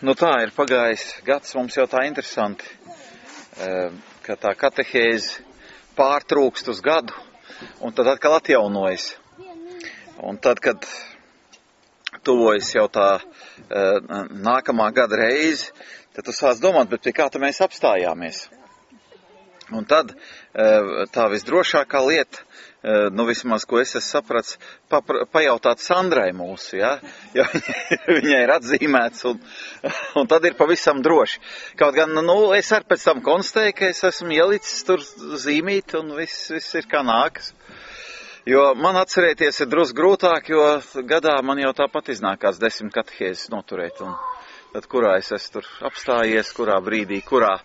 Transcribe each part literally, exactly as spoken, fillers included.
Nu tā ir pagājis gads, mums jau tā interesanti, ka tā katehēze pārtrūkst uz gadu un tad atkal atjaunojas. Un tad, kad tuvojas jau tā nākamā gada reize, tad tu sāc domāt, bet pie kā tā mēs apstājāmies. Un tad tā visdrošākā lieta, nu vismaz, ko es esmu saprats, papra, pajautāt Sandrai mūsu, ja, jo viņai ir atzīmēts, un, un tad ir pavisam droši. Kaut gan, nu, es arī pēc tam konstatēju, ka es esmu ielicis tur zīmīt, un viss, viss ir kā nākas. Jo man atcerēties ir drusku grūtāk, jo gadā man jau tāpat iznākās desmit katehēzes noturēt, un tad kurā es esmu tur apstājies, kurā brīdī, kurā.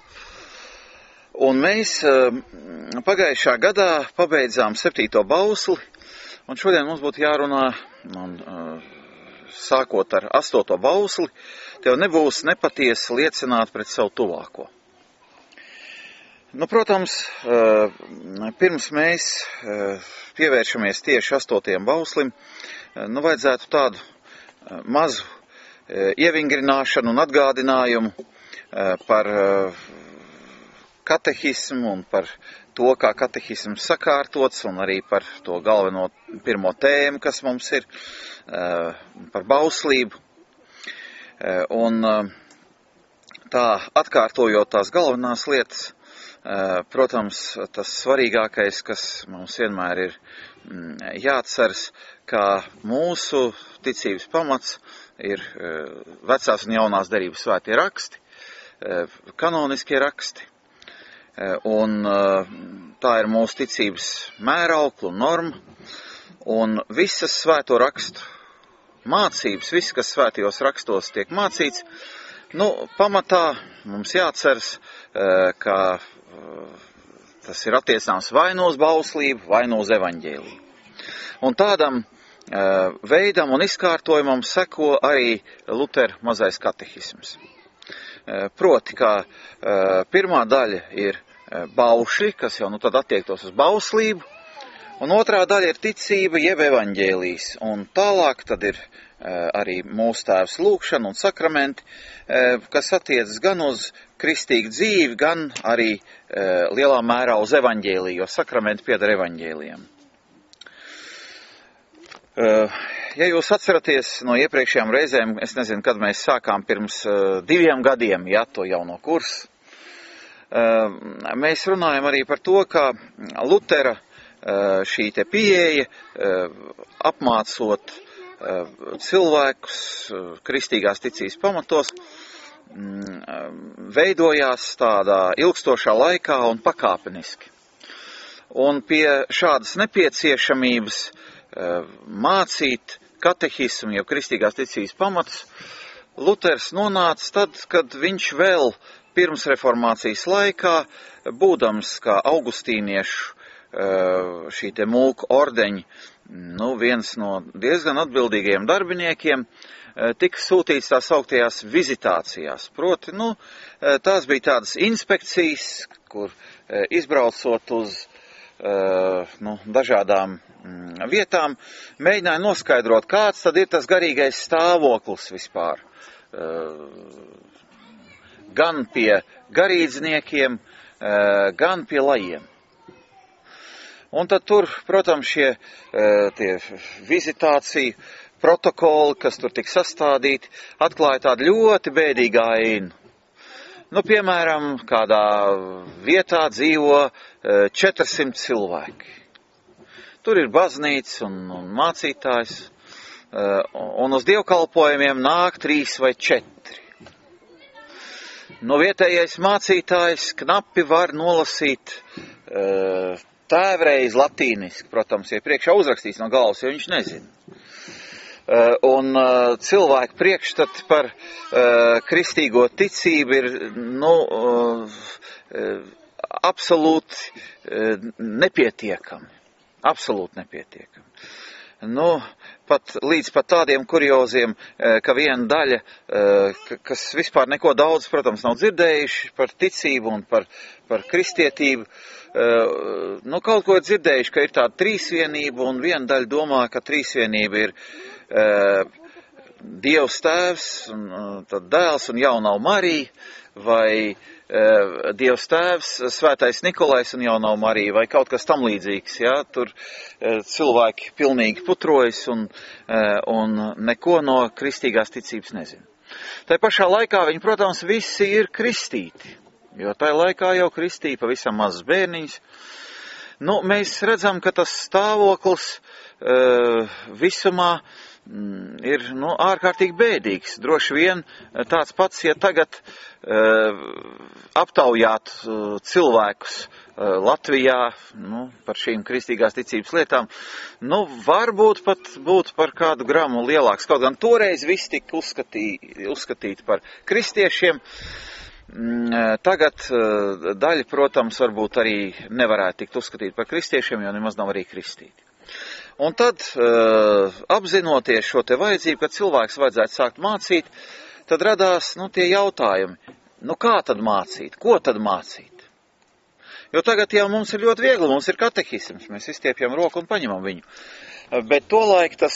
Un mēs pagājušā gadā pabeidzām septīto bausli, un šodien mums būtu jārunā, un, sākot ar astoto bausli, tev nebūs nepatiesi liecināt pret savu tuvāko. Nu, protams, pirms mēs pievēršamies tieši astotajam bauslim, nu, vajadzētu tādu mazu ievingrināšanu un atgādinājumu par katehismu un par to, kā katehisms sakārtots, un arī par to galveno pirmo tēmu, kas mums ir, par bauslību. Un tā atkārtojot tās galvenās lietas, protams, tas svarīgākais, kas mums vienmēr ir jāatceras, ka mūsu ticības pamats ir vecās un jaunās derības svētie raksti, kanoniskie raksti. Un tā ir mūsu ticības mēraukla un norma, un visas svēto rakstu mācības, viss, kas svētajos rakstos tiek mācīts, nu, pamatā mums jāatceras, ka tas ir attiecināms vai no uz bauslību, vai no uz evaņģēliju. Un tādam veidam un izkārtojumam seko arī Lutera mazais katehisms. Proti, kā pirmā daļa ir baušļi, kas jau nu tad attiektos uz bauslību, un otrā daļa ir ticība, jeb evaņģēlijs, un tālāk tad ir arī mūsu tēvs lūgšana un sakramenti, kas attiecas gan uz kristīgu dzīvi, gan arī lielā mērā uz evaņģēliju, jo sakramenti pieder evaņģēlijam. Ja jūs atceraties no iepriekšējām reizēm, es nezinu, kad mēs sākām pirms diviem gadiem, ja, to jauno kursu, mēs runājam arī par to, ka Lutera šī te pieeja, apmācot cilvēkus kristīgās ticības pamatos, veidojās tādā ilgstošā laikā un pakāpeniski. Un pie šādas nepieciešamības mācīt katehismu, jau kristīgās ticības pamatus, Luters nonāca tad, kad viņš vēl pirms reformācijas laikā, būdams kā augustīniešu šī te mūku ordeņi, nu, viens no diezgan atbildīgajiem darbiniekiem, tika sūtīts tās augtajās vizitācijās. Proti, nu, tās bija tādas inspekcijas, kur izbraucot uz nu, dažādām vietām, mēģināja noskaidrot, kāds tad ir tas garīgais stāvoklis vispār. Gan pie garīdzniekiem, gan pie lajiem. Un tad tur, protams, šie tie vizitāciju protokoli, kas tur tika sastādīti, atklāja tādu ļoti bēdīgu ainu. Nu, piemēram, kādā vietā dzīvo četrsimt cilvēki. Tur ir baznīca un, un mācītājs, un uz dievkalpojumiem nāk trīs vai četri. No vietējais mācītājs knapi var nolasīt tēvreiz latīniski, protams, ja priekšā uzrakstīts no galvas, jo viņš nezina. Un cilvēku priekšstati par kristīgo ticību ir, nu, absolūti nepietiekami. Absolūti nepietiekami. Nu, pat līdz pat tādiem kurioziem, ka viena daļa, kas vispār neko daudz, protams, nav dzirdējuši par ticību un par, par kristietību, nu, kaut ko ir dzirdējuši, ka ir tāda trīsvienība, un viena daļa domā, ka trīsvienība ir Dievs tēvs, un tad dēls un jaunā Marija, vai uh, Dievs tēvs, svētais Nikolais un jaunā Marija, vai kaut kas tam līdzīgs, ja, tur uh, cilvēki pilnīgi putrojas un, uh, un neko no kristīgās ticības nezina. Tai pašā laikā viņi, protams, visi ir kristīti, jo tai laikā jau kristīja pavisam mazs bērniņš. Nu, mēs redzam, ka tas stāvoklis uh, visumā ir nu, ārkārtīgi bēdīgs. Droši vien tāds pats, ja tagad uh, aptaujāt uh, cilvēkus uh, Latvijā nu, par šīm kristīgās ticības lietām, nu, varbūt pat būtu par kādu gramu lielāks. Kaut gan toreiz viss tika uzskatīti, uzskatīti par kristiešiem. Tagad uh, daļa, protams, varbūt arī nevarētu tikt uzskatīt par kristiešiem, jo nemaz nav arī kristīti. Un tad, apzinoties šo te vajadzību, ka cilvēks vajadzētu sākt mācīt, tad radās, nu, tie jautājumi, nu, kā tad mācīt, ko tad mācīt? Jo tagad jau mums ir ļoti viegli, mums ir katehisms, mēs izstiepjam roku un paņemam viņu. Bet tolaik tas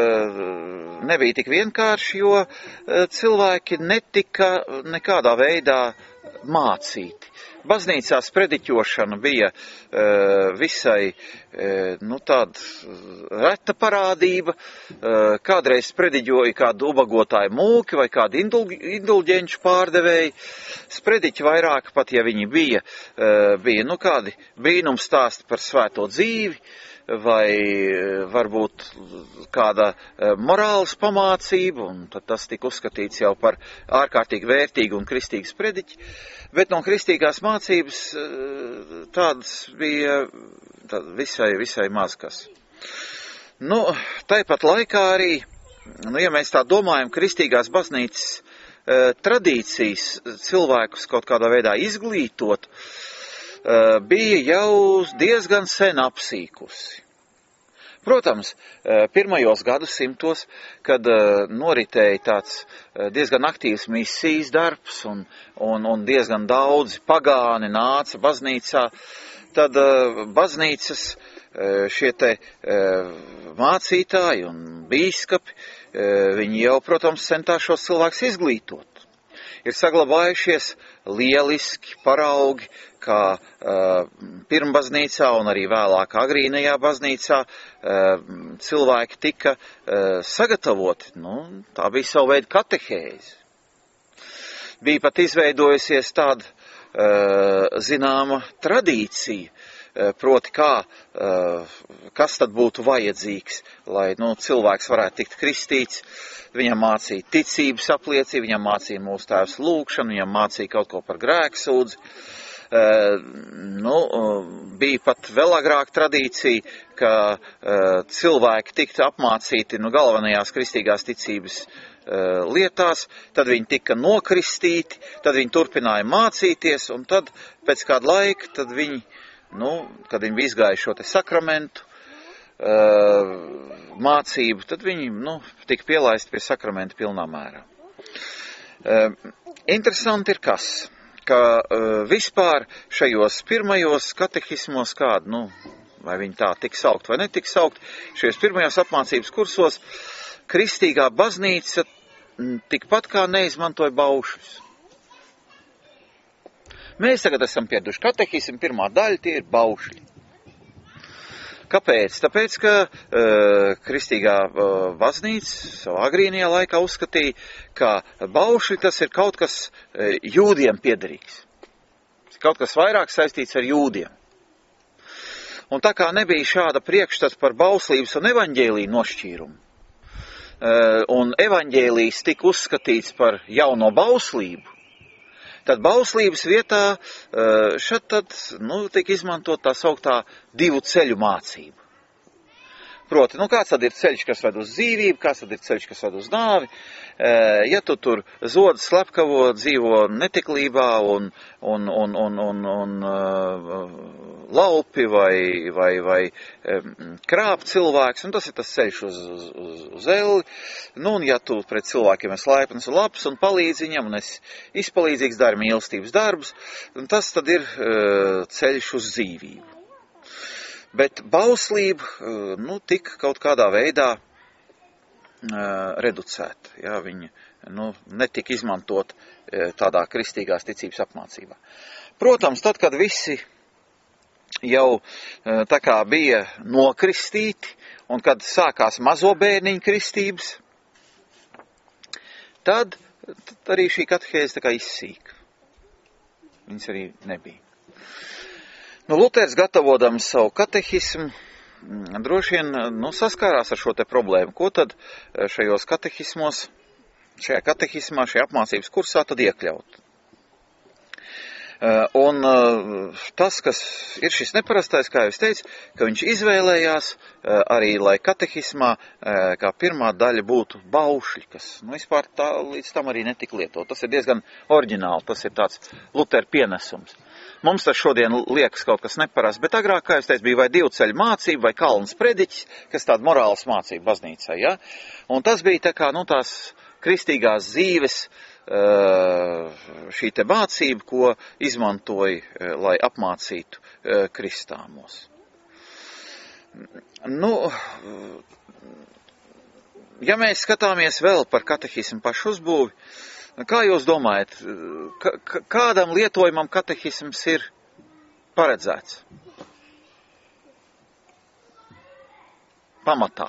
nebija tik vienkārši, jo cilvēki netika nekādā veidā mācīti. Baznīcā sprediķošana bija uh, visai uh, nu, tāda reta parādība. Uh, kādreiz sprediķoja kādu ubagotāju mūki vai kādu indul, indulģenču pārdevēju. Sprediķi vairāk, pat ja viņi bija, uh, bija nu, kādi brīnumstāsti par svēto dzīvi, vai varbūt kāda morāles pamācība, un tad tas tika uzskatīts jau par ārkārtīgi vērtīgu un kristīgu sprediķi, bet no kristīgās mācības tādas bija tād visai, visai maz kas. Nu, tāpat laikā arī, nu, ja mēs tā domājam, kristīgās baznīcas tradīcijas cilvēkus kaut kādā veidā izglītot, bija jau diezgan sen apsīkusi. Protams, pirmajos gadsimtos, kad noritēja tāds diezgan aktīvs misijas darbs un, un, un diezgan daudzi pagāni nāca baznīcā, tad baznīcas šie te mācītāji un bīskapi, viņi jau, protams, centās šos cilvēkus izglītot. Ir saglabājušies lieliski paraugi, kā uh, pirmbaznīcā un arī vēlāk agrīnajā baznīcā uh, cilvēki tika uh, sagatavoti. Nu, tā bija savu veidu katehēze. Bija pat izveidojusies tāda uh, zināma tradīcija, uh, proti kā, uh, kas tad būtu vajadzīgs, lai nu, cilvēks varētu tikt kristīts. Viņam mācīja ticības apliecību, viņam mācīja mūsu tēvs lūgšanu, viņam mācīja kaut ko par grēksūdzi. Uh, nu, uh, bija pat vēl agrāk tradīcija, ka uh, cilvēki tiktu apmācīti nu, galvenajās kristīgās ticības uh, lietās, tad viņi tika nokristīti, tad viņi turpināja mācīties, un tad pēc kāda laika, tad viņi, nu, kad viņi bija izgājuši šo te sakramentu, uh, mācību, tad viņi, nu, tika pielaisti pie sakramenta pilnā mērā. Uh, interesanti ir kas? Ka uh, vispār šajos pirmajos katehismos kādu, nu, vai viņi tā tik saukt vai netik saukt, šajos pirmajos apmācības kursos kristīgā baznīca tikpat kā neizmantoja baušus. Mēs tagad esam pieraduši katehismu, pirmā daļa tie ir baušļi. Kāpēc? Tāpēc, ka uh, kristīgā uh, baznīca savā agrīnajā laikā uzskatīja, ka baušļi tas ir kaut kas uh, jūdiem piederīgs. Kaut kas vairāk saistīts ar jūdiem. Un tā kā nebija šāda priekšstats par bauslības un evaņģēliju nošķīrumu, uh, un evaņģēlijs tika uzskatīts par jauno bauslību, tad bauslības vietā šad tad, nu, tika izmantot tā sauktā divu ceļu mācība. Proti, nu, kāds tad ir ceļš, kas ved uz dzīvību, kāds tad ir ceļš, kas ved uz nāvi. Ja tu tur zodi slepkavo, dzīvo netiklībā un, un, un, un, un, un laupi vai, vai, vai krāp cilvēks, un tas ir tas ceļš uz, uz, uz, uz elli. Nu, un ja tu pret cilvēkiem esi laipns un labs un palīdzi viņam, un esi izpalīdzīgs, dari mīlestības darbus, tas tad ir ceļš uz dzīvību. Bet bauslība, nu, tika kaut kādā veidā reducēta. Jā, viņa nu, netika izmantot tādā kristīgās ticības apmācībā. Protams, tad, kad visi jau tā kā bija nokristīti, un kad sākās mazo bērniņu kristības, tad, tad arī šī katehēze tā kā izsīka. Viņas arī nebija. Nu, Luters, gatavojams savu katehismu, droši vien nu, saskārās ar šo te problēmu. Ko tad šajos katehismos, šajā katehismā, šajā apmācības kursā tad iekļaut? Un tas, kas ir šis neparastais, kā jau es teicu, ka viņš izvēlējās arī, lai katehismā kā pirmā daļa būtu baušļi, kas nu, vispār tā, līdz tam arī netika lietot. Tas ir diezgan oriģināli, tas ir tāds Lutera pienesums. Mums tas šodien liekas kaut kas neparasts, bet agrāk, kā es teicu, bija vai divu ceļu mācība, vai kalns prediķis, kas tāda morāls mācība baznīcā, ja? Un tas bija tā kā, nu, tās kristīgās dzīves, šī te mācība, ko izmantoja, lai apmācītu kristāmos. Nu, ja mēs skatāmies vēl par katehismu pašu uzbūvi, kā jūs domājat, kādam lietojumam katehisms ir paredzēts? Pamatā.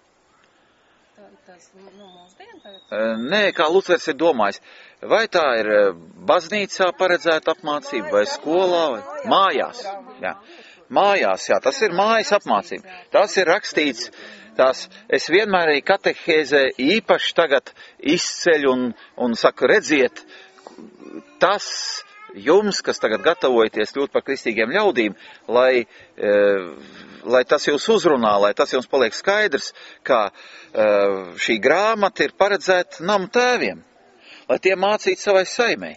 Tas, nu, mūsdien tagad? Nē, kā Luters ir domājis. Vai tā ir baznīcā paredzēta apmācība, vai skolā, vai mājās? Jā. Mājās, jā, tas ir mājas apmācība. Tas ir rakstīts, tās es vienmēr arī katehēzē īpaši tagad izceļu un, un saku, redziet, tas jums, kas tagad gatavojaties kļūt par kristīgiem ļaudīm, lai, e, lai tas jūs uzrunā, lai tas jums paliek skaidrs, ka e, šī grāmata ir paredzēta namu tēviem, lai tie mācītu savai saimei.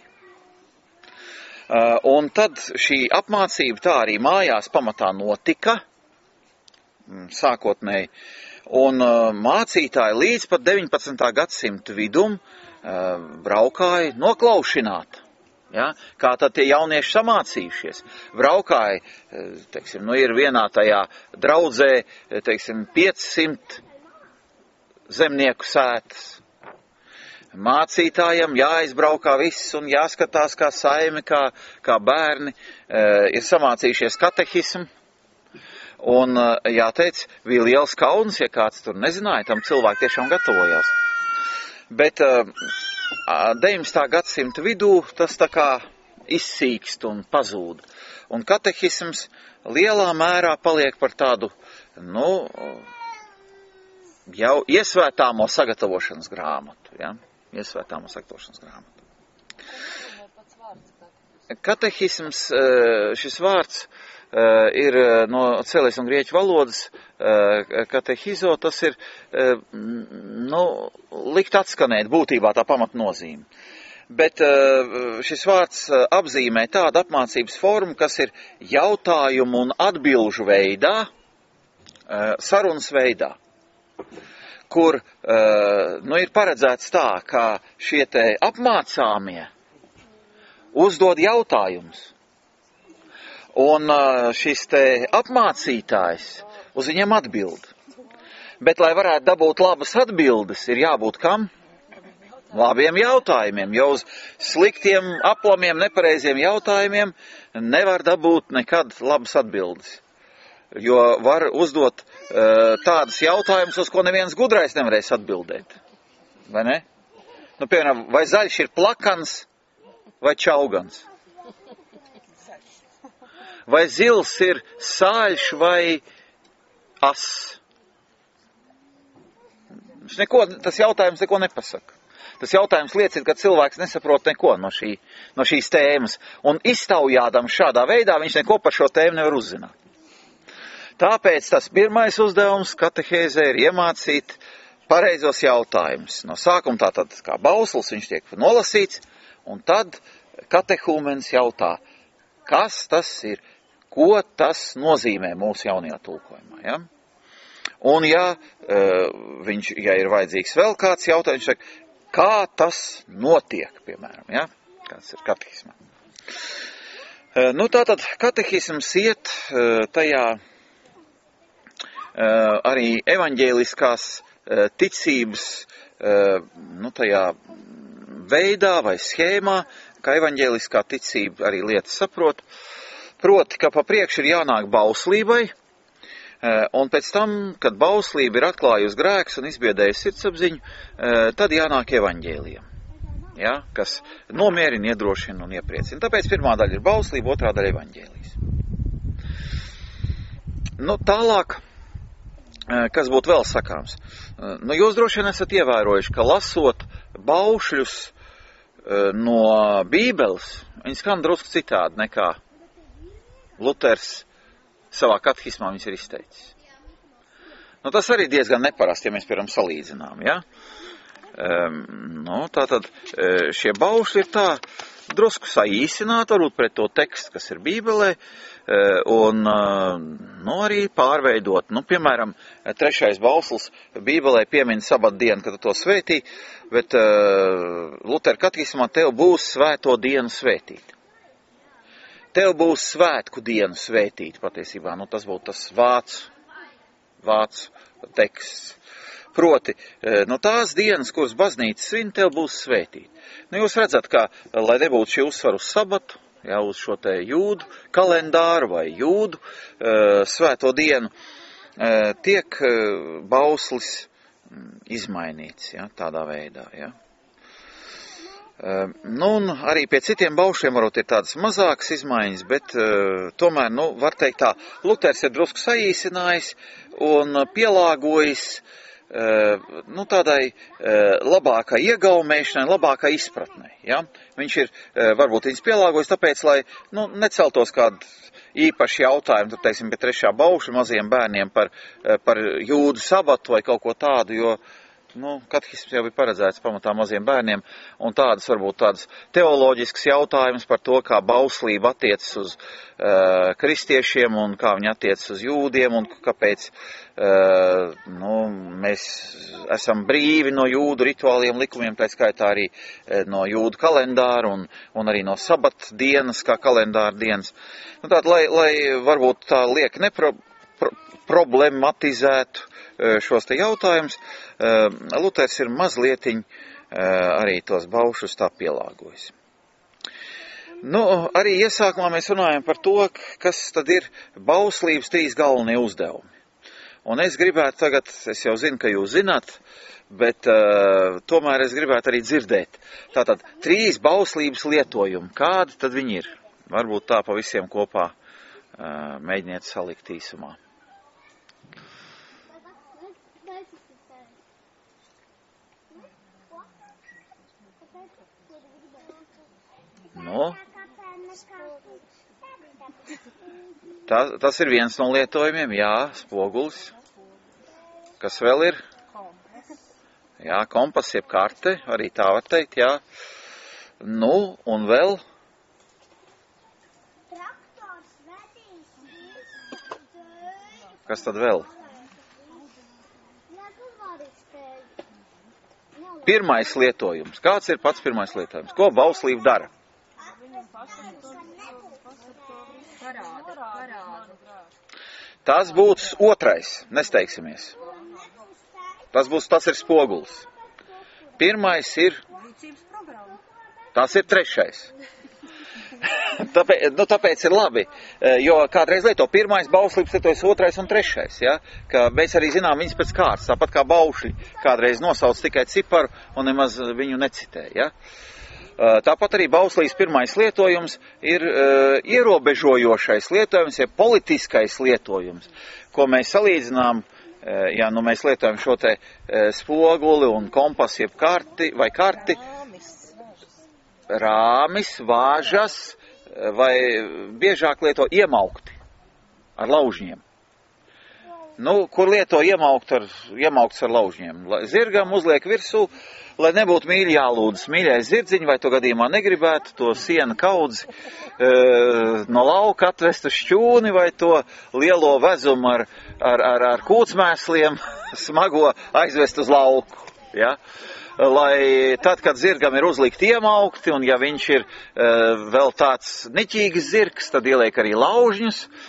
Uh, un tad šī apmācība tā arī mājās pamatā notika, sākotnēji, un uh, mācītāji līdz pat deviņpadsmitā gadsimta vidum uh, braukāja noklaušināt. Ja? Kā tad tie jaunieši samācījušies? Braukāja, teiksim, nu ir vienā tajā draudzē, teiksim, piecsimt zemnieku sētas. Mācītājam jāizbraukā viss un jāskatās, kā saime, kā, kā bērni e, ir samācījušies katehismu. Un e, jāteic, bija liels kauns, ja kāds tur nezināja, tam cilvēki tiešām gatavojās. Bet e, deviņpadsmitā gadsimta vidū tas tā kā izsīkst un pazūd. Un katehisms lielā mērā paliek par tādu, nu, jau iesvētāmo sagatavošanas grāmatu, ja? Iesvētāmo sagatavošanas grāmatu. Katehisms, šis vārds ir no cēlēs un grieķu valodas, katehizo, tas ir, nu, likt atskanēt būtībā tā pamatnozīme. Bet šis vārds apzīmē tādu apmācības formu, kas ir jautājumu un atbilžu veidā, sarunas veidā, kur nu, ir paredzēts tā, ka šie te apmācāmie uzdod jautājumus. Un šis te apmācītājs uz viņiem atbild. Bet, lai varētu dabūt labas atbildes, ir jābūt kam? Labiem jautājumiem, jo uz sliktiem, aplamiem, nepareiziem jautājumiem nevar dabūt nekad labas atbildes. Jo var uzdot uh, tādas jautājumus, uz ko neviens gudrais nevarēs atbildēt. Vai ne? Nu, piemēram, vai zaļš ir plakans vai čaugans? Vai zils ir sāļš vai as? Neko, tas jautājums neko nepasaka. Tas jautājums liecina, ka cilvēks nesaprot neko no, šī, no šīs tēmas. Un iztaujādam šādā veidā viņš neko par šo tēmu nevar uzzināt. Tāpēc tas pirmais uzdevums katehēzē ir iemācīt pareizos jautājumus. No sākuma tātad kā bauslis viņš tiek nolasīts, un tad katehūmens jautā, kas tas ir, ko tas nozīmē mūsu jaunajā tulkojumā. Ja? Un ja, viņš, ja ir vajadzīgs vēl kāds jautājums, viņš saka, kā tas notiek, piemēram, ja? Kāds ir katehismā. Nu tātad katehisms iet tajā arī evaņģēliskās ticības, nu, tajā veidā vai schēmā, kā evaņģēliskā ticība arī lietas saprot. Proti, ka pa priekšu ir jānāk bauslībai, un pēc tam, kad bauslība ir atklājusi grēks un izbiedējusi sirdsapziņu, tad jānāk evaņģēlijam, ja, kas nomierina, iedrošina un iepriecina. Tāpēc pirmā daļa ir bauslība, otrā daļa evaņģēlijs. Nu, tālāk, kas būtu vēl sakāms? Nu, jūs droši vien esat ievērojuši, ka lasot baušļus no Bībeles, viņi skan drusku citādi nekā Luters savā katehismā viņas ir izteicis. Nu, tas arī diezgan neparasti, ja mēs, piemēram, salīdzinām, ja? Um, nu, tātad šie baušļi ir tā drusku saīsināti, varbūt pret to tekstu, kas ir Bībelē, un, nu, arī pārveidot. Nu, piemēram, trešais bauslis Bībelē piemin sabat dienu, kad to svētī, bet uh, Lutera katehismā tev būs svēto dienu svētīt. Tev būs svētku dienu svētīt, patiesībā, nu tas būtu tas vācu, vācu teksts. Proti, nu tās dienas, kuras baznīca svin, tev būs svētīt. Nu jūs redzat, ka, lai nebūtu šī uzsvaru uz sabatu, ja, uz šo te jūdu kalendāru vai jūdu uh, svēto dienu, uh, tiek uh, bauslis izmainīts, ja, tādā veidā, ja. Uh, nu, un arī pie citiem baušiem varbūt ir tādas mazākas izmaiņas, bet uh, tomēr, nu, var teikt tā, Luters ir drusku saīsinājis un pielāgojis uh, nu, tādai uh, labākai iegaumēšanai, labākai izpratnei, ja? Viņš ir, uh, varbūt viņas pielāgojis tāpēc, lai, nu, neceltos kādu īpaši jautājumu, tur, teiksim, pie trešā bauša maziem bērniem par, uh, par jūdu sabatu vai kaut ko tādu, jo nu, katehisms jau bija paredzēts pamatā maziem bērniem, un tādas varbūt tādas teoloģiskas jautājumas par to, kā bauslība attiecas uz uh, kristiešiem un kā viņi attiecas uz jūdiem un kāpēc uh, nu, mēs esam brīvi no jūdu rituāliem likumiem, tā skaitā arī uh, no jūdu kalendāra un, un arī no sabat dienas kā kalendāra dienas. Nu, tātad, lai, lai varbūt tā liek nepro, pro, problematizētu šos te jautājumus, Luters ir mazlietiņ arī tos baušus tā pielāgojis. Nu, arī iesākumā mēs runājam par to, kas tad ir bauslības trīs galvenie uzdevumi. Un es gribētu tagad, es jau zinu, ka jūs zināt, bet uh, tomēr es gribētu arī dzirdēt. Tātad trīs bauslības lietojumi, kādi tad viņi ir? Varbūt tā pa visiem kopā uh, mēģiniet salikt īsumā. Nu, tā, tas ir viens no lietojumiem, jā, spogulis. Kas vēl ir? Jā, kompas, jeb karte, arī tā var teikt, jā. Nu, un vēl? Kas tad vēl? Pirmais lietojums. Kāds ir pats pirmais lietojums? Ko bauslība dara? Tas būs otrais, nesteigsimies. Tas būs, tas ir spogulis. Pirmais ir, tas ir trešais. tāpēc, nu, tāpēc ir labi, jo kādreiz lieto pirmais bauslības, lietojas otrais un trešais, ja? Ka mēs arī zinām viņas pēc kārtas, tāpat kā baušļi kādreiz nosauc tikai ciparu un nemaz viņu necitē, ja? Tāpat arī bauslības pirmais lietojums ir uh, ierobežojošais lietojums, ja politiskais lietojums, ko mēs salīdzinām, uh, ja nu mēs lietojam šo te uh, spoguli un kompasu, jeb karti vai karti, rāmis, vāžas, vai biežāk lieto iemaukti ar laužņiem. Nu, kur lieto iemaukt ar, iemaukts ar laužņiem? Zirgam uzliek virsū, lai nebūtu mīļi jālūdz. Mīļais zirdziņi, vai to gadījumā negribētu, to siena kaudzi e, no lauka atvest uz šķūni, vai to lielo vezumu ar, ar, ar, ar kūtsmēsliem smago aizvest uz lauku. Ja? Lai tad, kad zirgam ir uzlikti iemaukti, un ja viņš ir e, vēl tāds niķīgs zirgs, tad ieliek arī laužņus,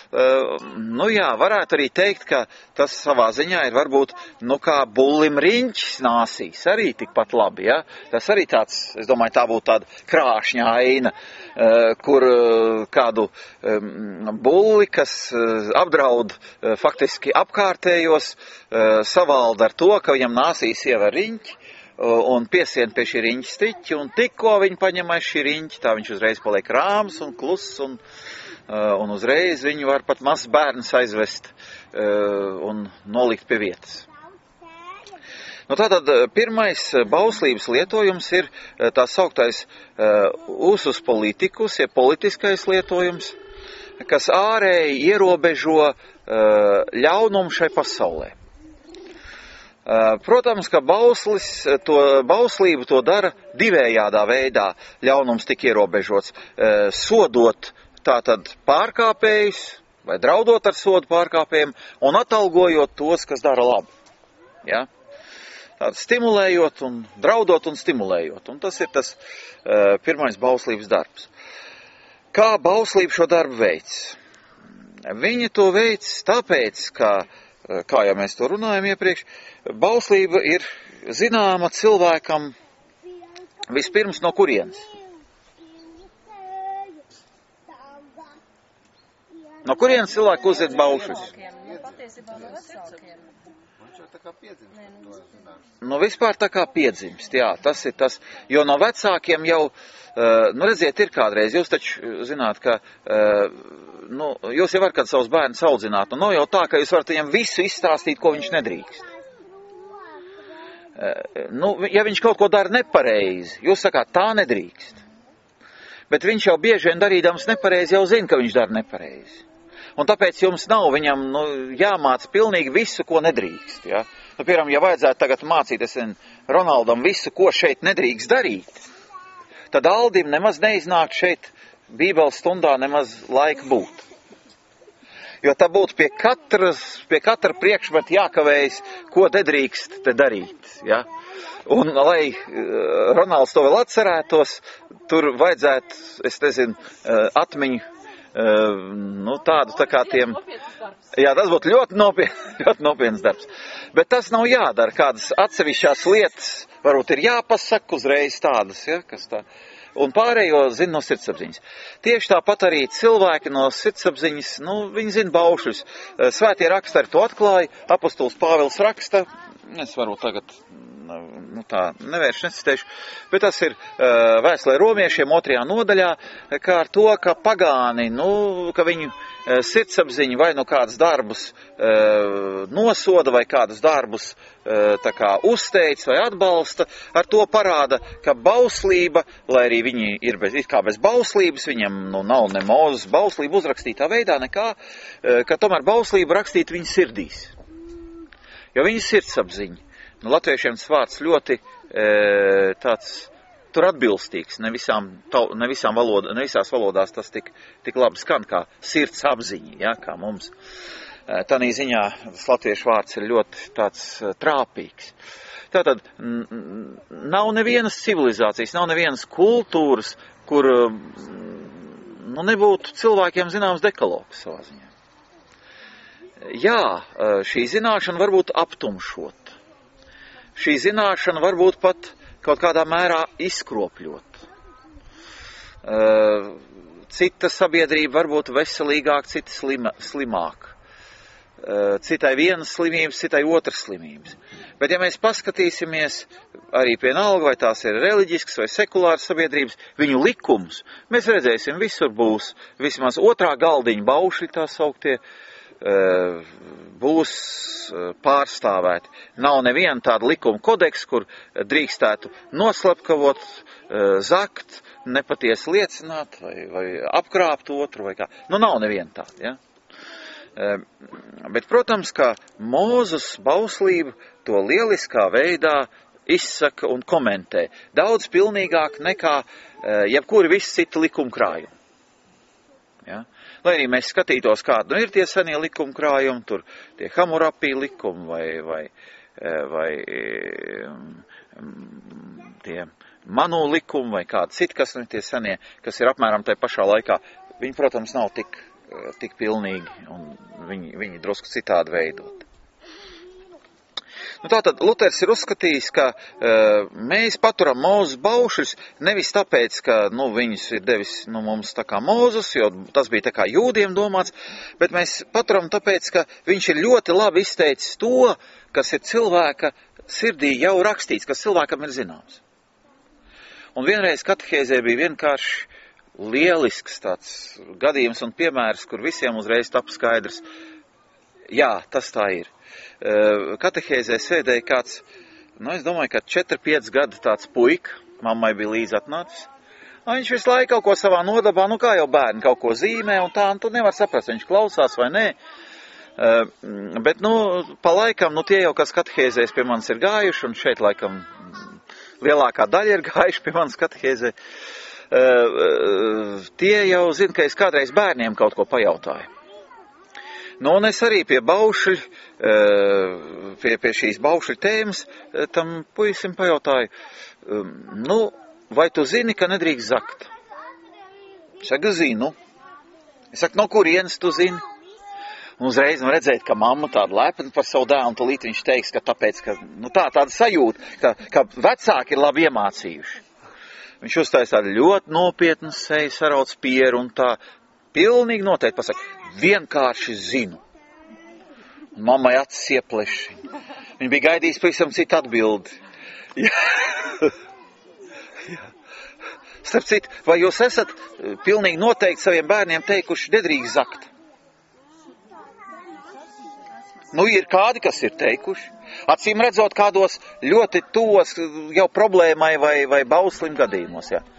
nu jā, varētu arī teikt, ka tas savā ziņā ir varbūt, nu kā bullim riņķis nāsīs, arī tikpat labi, ja? Tas arī tāds, es domāju, tā būtu tāda krāšņa aina, kur kādu bulli, kas apdraud faktiski apkārtējos, savalda ar to, ka viņam nāsīs iever riņķi, un piesien pie šī riņķa stiķi, un tikko viņi paņem aiz šī riņķa, tā viņš uzreiz paliek rāms un kluss, un, un uzreiz viņu var pat mazs bērns aizvest un nolikt pie vietas. Nu, tātad pirmais bauslības lietojums ir tā sauktais usus politikus, ja politiskais lietojums, kas ārēji ierobežo ļaunumu šai pasaulē. Protams, ka bauslis, to, bauslība to dara divējādā veidā, ļaunums tik ierobežots, sodot tātad pārkāpējus, vai draudot ar sodu pārkāpējiem, un atalgojot tos, kas dara labu. Ja? Tātad stimulējot un draudot un stimulējot, un tas ir tas uh, pirmais bauslības darbs. Kā bauslība šo darbu veids? Viņi to veids tāpēc, ka kā jau mēs to runājam iepriekš, bauslība ir zināma cilvēkam vispirms no kurienes. No kurienes cilvēku uzzina baušļus? Nu, vispār tā kā piedzimst, jā, tas ir tas, jo no vecākiem jau, nu, redziet, ir kādreiz, jūs taču zināt, ka, nu, jūs jau varat kādu savus bērnus audzināt, un nav jau tā, ka jūs varat viņam visu izstāstīt, ko viņš nedrīkst. Nu, ja viņš kaut ko dara nepareizi, jūs sakāt, tā nedrīkst. Bet viņš jau bieži vien darīdams nepareizi jau zina, ka viņš dara nepareizi. Un tāpēc jums nav viņam, nu, jāmāc pilnīgi visu, ko nedrīkst, ja. Nu, piemēram, ja vajadzētu tagad mācīties Ronaldam visu, ko šeit nedrīkst darīt, tad Aldim nemaz neiznāk šeit Bībeles stundā nemaz laika būt. Jo tā būtu pie katras, pie katra priekšmeta jākavējas, ko nedrīkst te darīt, ja. Un, lai Ronalds to vēl atcerētos, tur vajadzētu, es nezinu, atmiņu, nu, tādu tā kā tiem, jā, tas būtu ļoti nopietns, ļoti nopietns darbs. Bet tas nav jādara, kādas atsevišķās lietas, varbūt ir jāpasaka uzreiz tādas, ja, kas tā, un pārējo zina no sirdsapziņas. Tieši tāpat arī cilvēki no sirdsapziņas, nu, viņi zina baušļus. Svētie raksti ar to atklāja, apostols Pāvils raksta, es varu tagad, nu tā, nevērš necitēšu, bet tas ir uh, vēstulē romiešiem otrajā nodaļā, kā ar to, ka pagāni, nu, ka viņu uh, sirdsapziņa vai nu kādus darbus uh, nosoda, vai kādus darbus uh, tā kā uzteic vai atbalsta, ar to parāda, ka bauslība, lai arī viņi ir bez, it kā bez bauslības, viņam, nu, nav ne Mūzes bauslība uzrakstītā veidā nekā, uh, ka tomēr bauslība rakstīt viņu sirdīs. Jo viņu sirdsapziņa. Nu, latviešiem tas vārds ļoti e, tāds, tur atbilstīgs, ne visām, ne visām valodā, ne visās valodās tas tik, tik labi skan kā sirds apziņa, ja, kā mums. E, tanī ziņā tas latviešu vārds ir ļoti tāds trāpīgs. Tātad nav nevienas civilizācijas, nav nevienas kultūras, kur nu, nebūtu cilvēkiem zināms dekalogs savā ziņā. Jā, šī zināšana var būt aptumšot. Šī zināšana varbūt pat kaut kādā mērā izkropļot. Cita sabiedrība varbūt veselīgāk, cita slima, slimāk. Citai vienas slimības, citai otras slimības. Bet ja mēs paskatīsimies arī vienalga, vai tās ir reliģiskas vai sekulāras sabiedrības, viņu likums, mēs redzēsim, visur būs vismaz otrā galdiņa baušļi tā sauktie, būs pārstāvēti. Nav neviena tāda likuma kodeks, kur drīkstētu noslepkavot, zakt, nepatiesi liecināt vai, vai apkrāpt otru vai kā. Nu, nav neviena tāda, ja. Bet, protams, ka Mūzes bauslība to lieliskā veidā izsaka un komentē. Daudz pilnīgāk nekā jebkuri visi citi likuma krājumi. Ja? Lai arī mēs skatītos, kādu nu, ir tie senie likuma krājumi, tur tie Hamurapī likumi vai, vai, vai tie Manu likumi vai kādi citi, kas nu tie senie, kas ir apmēram tajā pašā laikā, viņi, protams, nav tik tik pilnīgi, un viņi, viņi drusku citādi veidot. Nu, tātad Luters ir uzskatījis, ka uh, mēs paturam Mūzes baušļus nevis tāpēc, ka nu, viņus ir devis nu, mums tā kā Mūzes, jo tas bija tā kā jūdiem domāts, bet mēs paturam tāpēc, ka viņš ir ļoti labi izteicis to, kas ir cilvēka sirdī jau rakstīts, kas cilvēkam ir zināms. Un vienreiz katehēzē bija vienkārši lielisks tāds gadījums un piemērs, kur visiem uzreiz tapa skaidrs. Jā, tas tā ir. Katehēzē sēdēja kāds, nu es domāju, ka četri pieci gadi tāds puika, mammai bija līdz atnācis. Viņš visu laiku kaut ko savā nodabā, nu kā jau bērni kaut ko zīmē un tā, un tu nevar saprast, viņš klausās vai nē. Bet, nu, pa laikam, nu tie jau, kas katehēzēs pie manis ir gājuši, un šeit laikam lielākā daļa ir gājuši pie manis katehēzē, tie jau zina, ka es kādreiz bērniem kaut ko pajautāju. Nu, un es arī pie baušļu, pie, pie šīs baušļu tēmas, tam puisim pajautāju, nu, vai tu zini, ka nedrīkst zakt? Es saku, zinu. Es saku, no kurienes tu zini? Un uzreiz man redzēt, ka mamma tāda lepna par savu dēlu, un tūlīt viņš teiks, ka tāpēc, ka, nu, tā, tāda sajūta, ka, ka vecāki ir labi iemācījuši. Viņš uztais tādu ļoti nopietnu seju, sarauc pieru un tā, pilnīgi noteikti pasaka, vienkārši zinu. Un mammai acis iepleši. Viņa bija gaidījis pavisam citu atbildi. Jā. Jā. Starp citu, vai jūs esat pilnīgi noteikti saviem bērniem teikuši, nedrīkst zakt? Nu, ir kādi, kas ir teikuši. Acīm redzot, kādos ļoti tos jau problēmai vai, vai bauslim gadījumos, jā.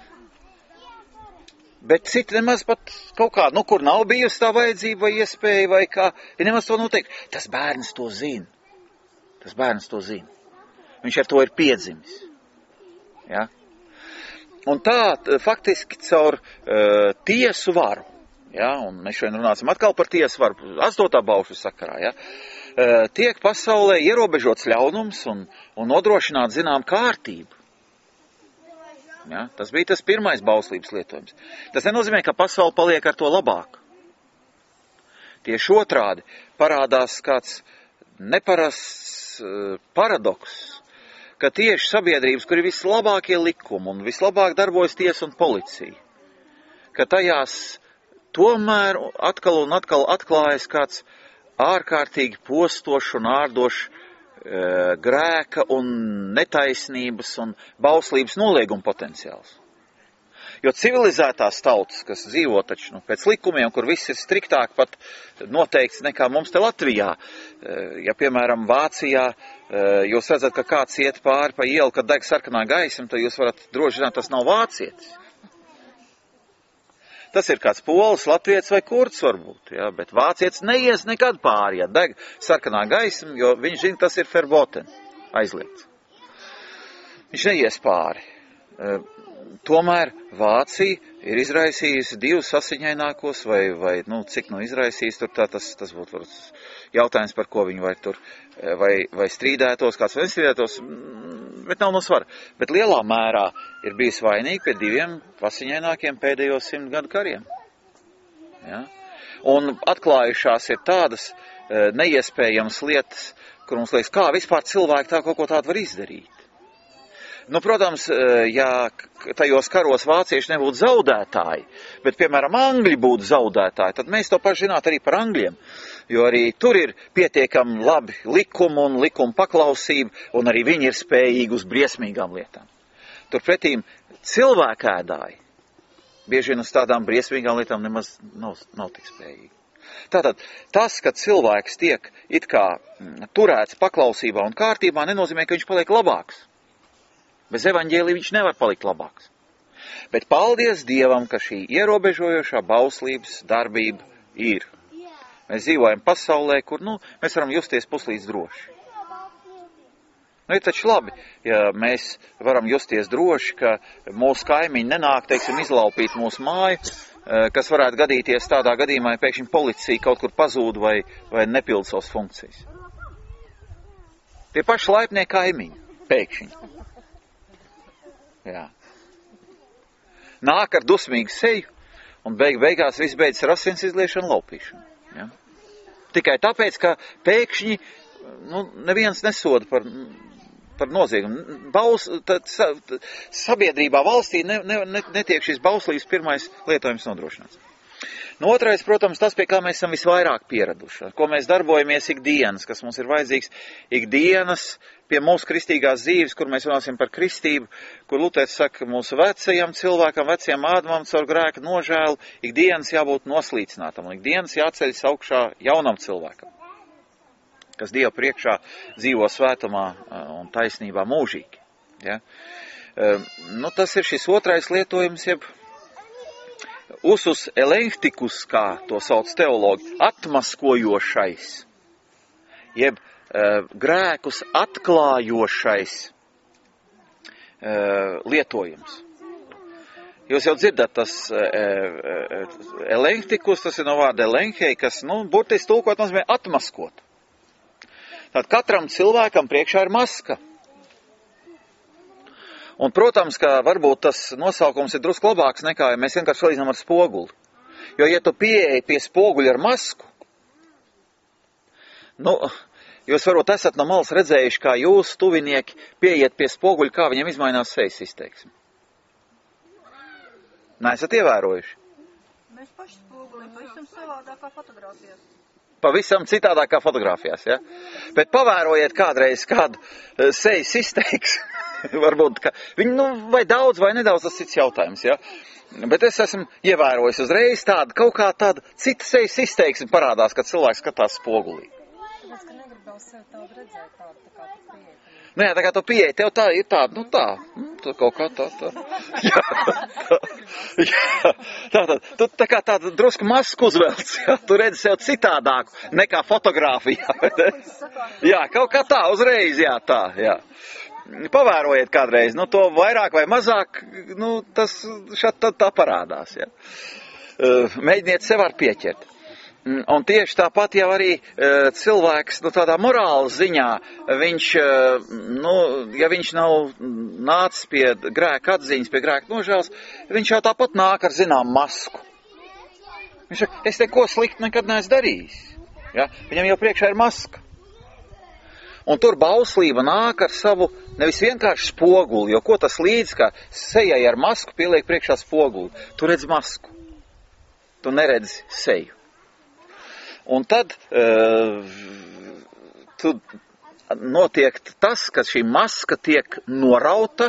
Bet citi nemaz pat kaut kā, nu, kur nav bijusi tā vajadzība vai iespēja vai kā, ja nemaz to noteikt. Tas bērns to zina. Tas bērns to zina. Viņš ar to ir piedzimis. Ja? Un tā, faktiski caur uh, tiesu varu, ja? Un mēs šodien runāsim atkal par tiesu varu, astotā baušļu sakarā, ja? uh, tiek pasaulē ierobežots ļaunums un, un nodrošināt zinām kārtību. Ja, tas bija tas pirmais bauslības lietojums. Tas nenozīmē, ka pasaule paliek ar to labāk. Tieši otrādi parādās kāds neparasts uh, paradoks, ka tieši sabiedrības, kur ir vislabākie likumi un vislabāk darbojas tiesa un policija, ka tajās tomēr atkal un atkal atklājas kāds ārkārtīgi postošs un ārdošs grēka un netaisnības un bauslības nolieguma potenciāls. Jo civilizētās tautas, kas dzīvo taču nu, pēc likumiem, kur viss ir striktāk pat noteikts nekā mums te Latvijā. Ja, piemēram, Vācijā jūs redzat, ka kāds iet pāri pa ielu, kad deg sarkanā gaisma, tad jūs varat droši zināt, tas nav vācietis. Tas ir kāds polis, latvietis vai kurds varbūt, ja, bet vācietis neies nekad pāri, ja deg sarkanā gaisma, jo viņš zina, tas ir verboten, aizliegts. Viņš neies pāri. Tomēr Vācija ir izraisījusi divus asiņainākos, vai, vai nu, cik nu izraisījis, tur tā, tas, tas būtu varbūt jautājums, par ko viņi vai tur, vai, vai strīdētos, kāds vai nestrīdētos, bet nav no svara. Bet lielā mērā ir bijis vainīgi pie diviem asiņainākiem pēdējos simt gadu kariem. Ja? Un atklājušās ir tādas neiespējamas lietas, kur mums liekas, kā vispār cilvēki tā kaut ko tādu var izdarīt. Nu, protams, ja tajos karos vācieši nebūtu zaudētāji, bet, piemēram, angļi būtu zaudētāji, tad mēs to paši zinātu arī par angļiem, jo arī tur ir pietiekami labi likumi un likuma paklausība, un arī viņi ir spējīgi uz briesmīgām lietām. Turpretīm cilvēkēdāji bieži vien uz tādām briesmīgām lietām nemaz nav, nav tik spējīgi. Tātad tas, ka cilvēks tiek it kā turēts paklausībā un kārtībā, nenozīmē, ka viņš paliek labāks. Bez evaņģēlija viņš nevar palikt labāks. Bet paldies Dievam, ka šī ierobežojošā bauslības darbība ir. Mēs dzīvojam pasaulē, kur, nu, mēs varam justies puslīdz droši. Nu, ir taču labi, ja mēs varam justies droši, ka mūsu kaimiņi nenāk, teiksim, izlaupīt mūsu māju, kas varētu gadīties tādā gadījumā, ja pēkšņi policija kaut kur pazūd vai, vai nepild savas funkcijas. Tie paši laipnie kaimiņi, pēkšņi. Jā. Nāk ar dusmīgu seju un beig, beigās viss beidzas ar asins izliešanu, laupīšanu. Ja? Tikai tāpēc, ka pēkšņi, nu, neviens nesoda par, par noziegumu. Baus, tad, sabiedrībā valstī ne, ne, ne, netiek šis bauslības pirmais lietojums nodrošināts. Nu, otrais, protams, tas, pie kā mēs esam visvairāk pieraduši, ko mēs darbojamies ikdienas, kas mums ir vajadzīgs ikdienas pie mūsu kristīgās dzīves, kur mēs runāsim par kristību, kur Luters saka, mūsu vecajam cilvēkam, vecajam ādamam caur grēka nožēlu, ikdienas jābūt noslīcinātam, un ikdienas jāceļas augšā jaunam cilvēkam, kas Dieva priekšā dzīvo svētumā un taisnībā mūžīgi. Ja? Nu, tas ir šis otrais lietojums, jeb usus elenktikus, kā to sauc teologi, atmaskojošais, jeb uh, grēkus atklājošais uh, lietojums. Jūs jau dzirdat, tas uh, uh, elenktikus, tas ir no vārda elenhei, kas, nu, burtiski tulkot nozīmē atmaskot. Tātad katram cilvēkam priekšā ir maska. Un, protams, ka varbūt tas nosaukums ir drusku labāks nekā, ja mēs vienkārši salīdzinām ar spoguli. Jo, ja tu pieeji pie spoguļa ar masku, nu, jūs varbūt esat no malas redzējuši, kā jūs, tuvinieki, pieiet pie spoguļa, kā viņam izmainās sejas izteiksme. Neesat ievērojuši? Mēs paši spoguli, pavisam savādāk kā fotogrāfijās. Pavisam citādāk kā fotogrāfijās, ja? Bet pavērojiet kādreiz kādu uh, sejas izteiksmi. Varbūt, ka viņi, nu, vai daudz, vai nedaudz, tas cits jautājums, ja? Bet es esmu ievērojis uzreiz tādu, kaut kā tāda cita sejas izteiksme parādās, kad cilvēks skatās spogulī. Tāpēc, ka negribēju sev tādu redzēt, tādu, tā kā tu pieeji. Nē, tā kā tu pieeji, tev tā ir tāda, nu tā, tu kaut kā tā, tā. Jā, tā, jā, tā, tā, tu tā kā tāda drusku masku uzvelc, jā, tu redzi sev citādāku nekā fotogrāfijā. Jā, kaut kā tā, uzreiz, jā, tā, jā. Pavērojiet kādreiz, nu, to vairāk vai mazāk, nu, tas šat tad tā parādās, ja. Mēģiniet sev ar pieķert. Un tieši tāpat jau arī cilvēks, nu, tādā morālas ziņā, viņš, nu, ja viņš nav nācis pie grēka atziņas, pie grēka nožēlas, viņš jau tāpat nāk ar zinām masku. Viņš saka, es neko sliktu nekad neesmu darījis, ja. Viņam jau priekšā ir maska. Un tur bauslība nāk ar savu nevis vienkārši spoguli, jo ko tas līdz, ka sejai ar masku pieliek priekšā spoguli. Tu redz masku, tu neredzi seju. Un tad uh, tu notiek tas, ka šī maska tiek norauta,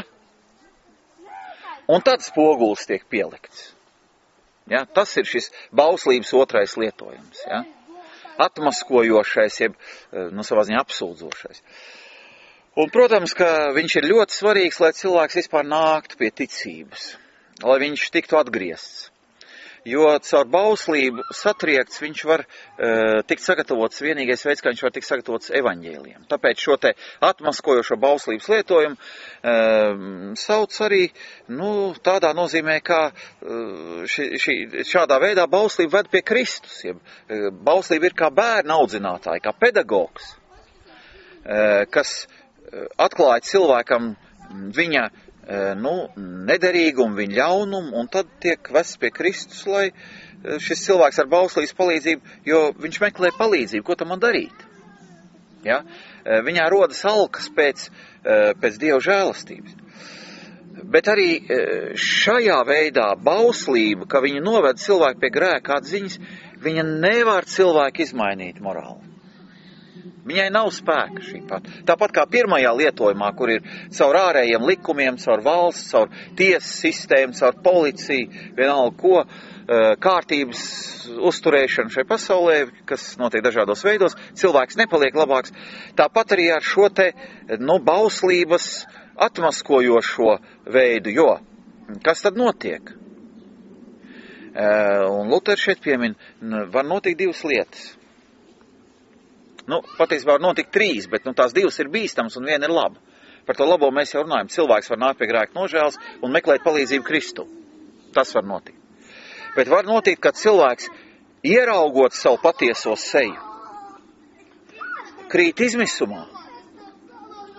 un tad spogulis tiek pielikts. Ja? Tas ir šis bauslības otrais lietojums, ja? Atmaskojošais, jeb, nu, savā ziņā apsūdzošais. Un, protams, ka viņš ir ļoti svarīgs, lai cilvēks vispār nāktu pie ticības, lai viņš tiktu atgriezts. Jo caur bauslību satriekts viņš var uh, tikt sagatavots, vienīgais veids, kā viņš var tikt sagatavots evaņģēlijam. Tāpēc šo te atmaskojošo bauslības lietojumu uh, sauc arī, nu, tādā nozīmē, kā uh, ši, ši, šādā veidā bauslība ved pie Kristus. Ja, uh, bauslība ir kā bērna audzinātāja, kā pedagogs, uh, kas uh, atklāja cilvēkam viņa nu, nederīgumu, viņa ļaunumu, un tad tiek vests pie Kristus, lai šis cilvēks ar bauslības palīdzību, jo viņš meklē palīdzību, ko tam man darīt. Ja? Viņā rodas alkas pēc, pēc Dieva žēlastības. Bet arī šajā veidā bauslība, ka viņa noved cilvēku pie grēka atziņas, viņa nevar cilvēku izmainīt morāli. Viņai nav spēka šī pat. Tāpat kā pirmajā lietojumā, kur ir caur ārējiem likumiem, caur valsts, caur tiesas sistēmu, caur policiju, vienalga ko, kārtības uzturēšana šai pasaulē, kas notiek dažādos veidos, cilvēks nepaliek labāks. Tāpat arī ar šo te, nu, bauslības atmaskojošo veidu, jo kas tad notiek? Un Luters šeit piemin, var notikt divas lietas. Nu, patiesībā var notikt trīs, bet nu, tās divas ir bīstams un viena ir laba. Par to labo mēs jau runājam. Cilvēks var nākt pie grēka nožēlas un meklēt palīdzību Kristu. Tas var notikt. Bet var notikt, ka cilvēks, ieraugot savu patieso seju, krīt izmisumā.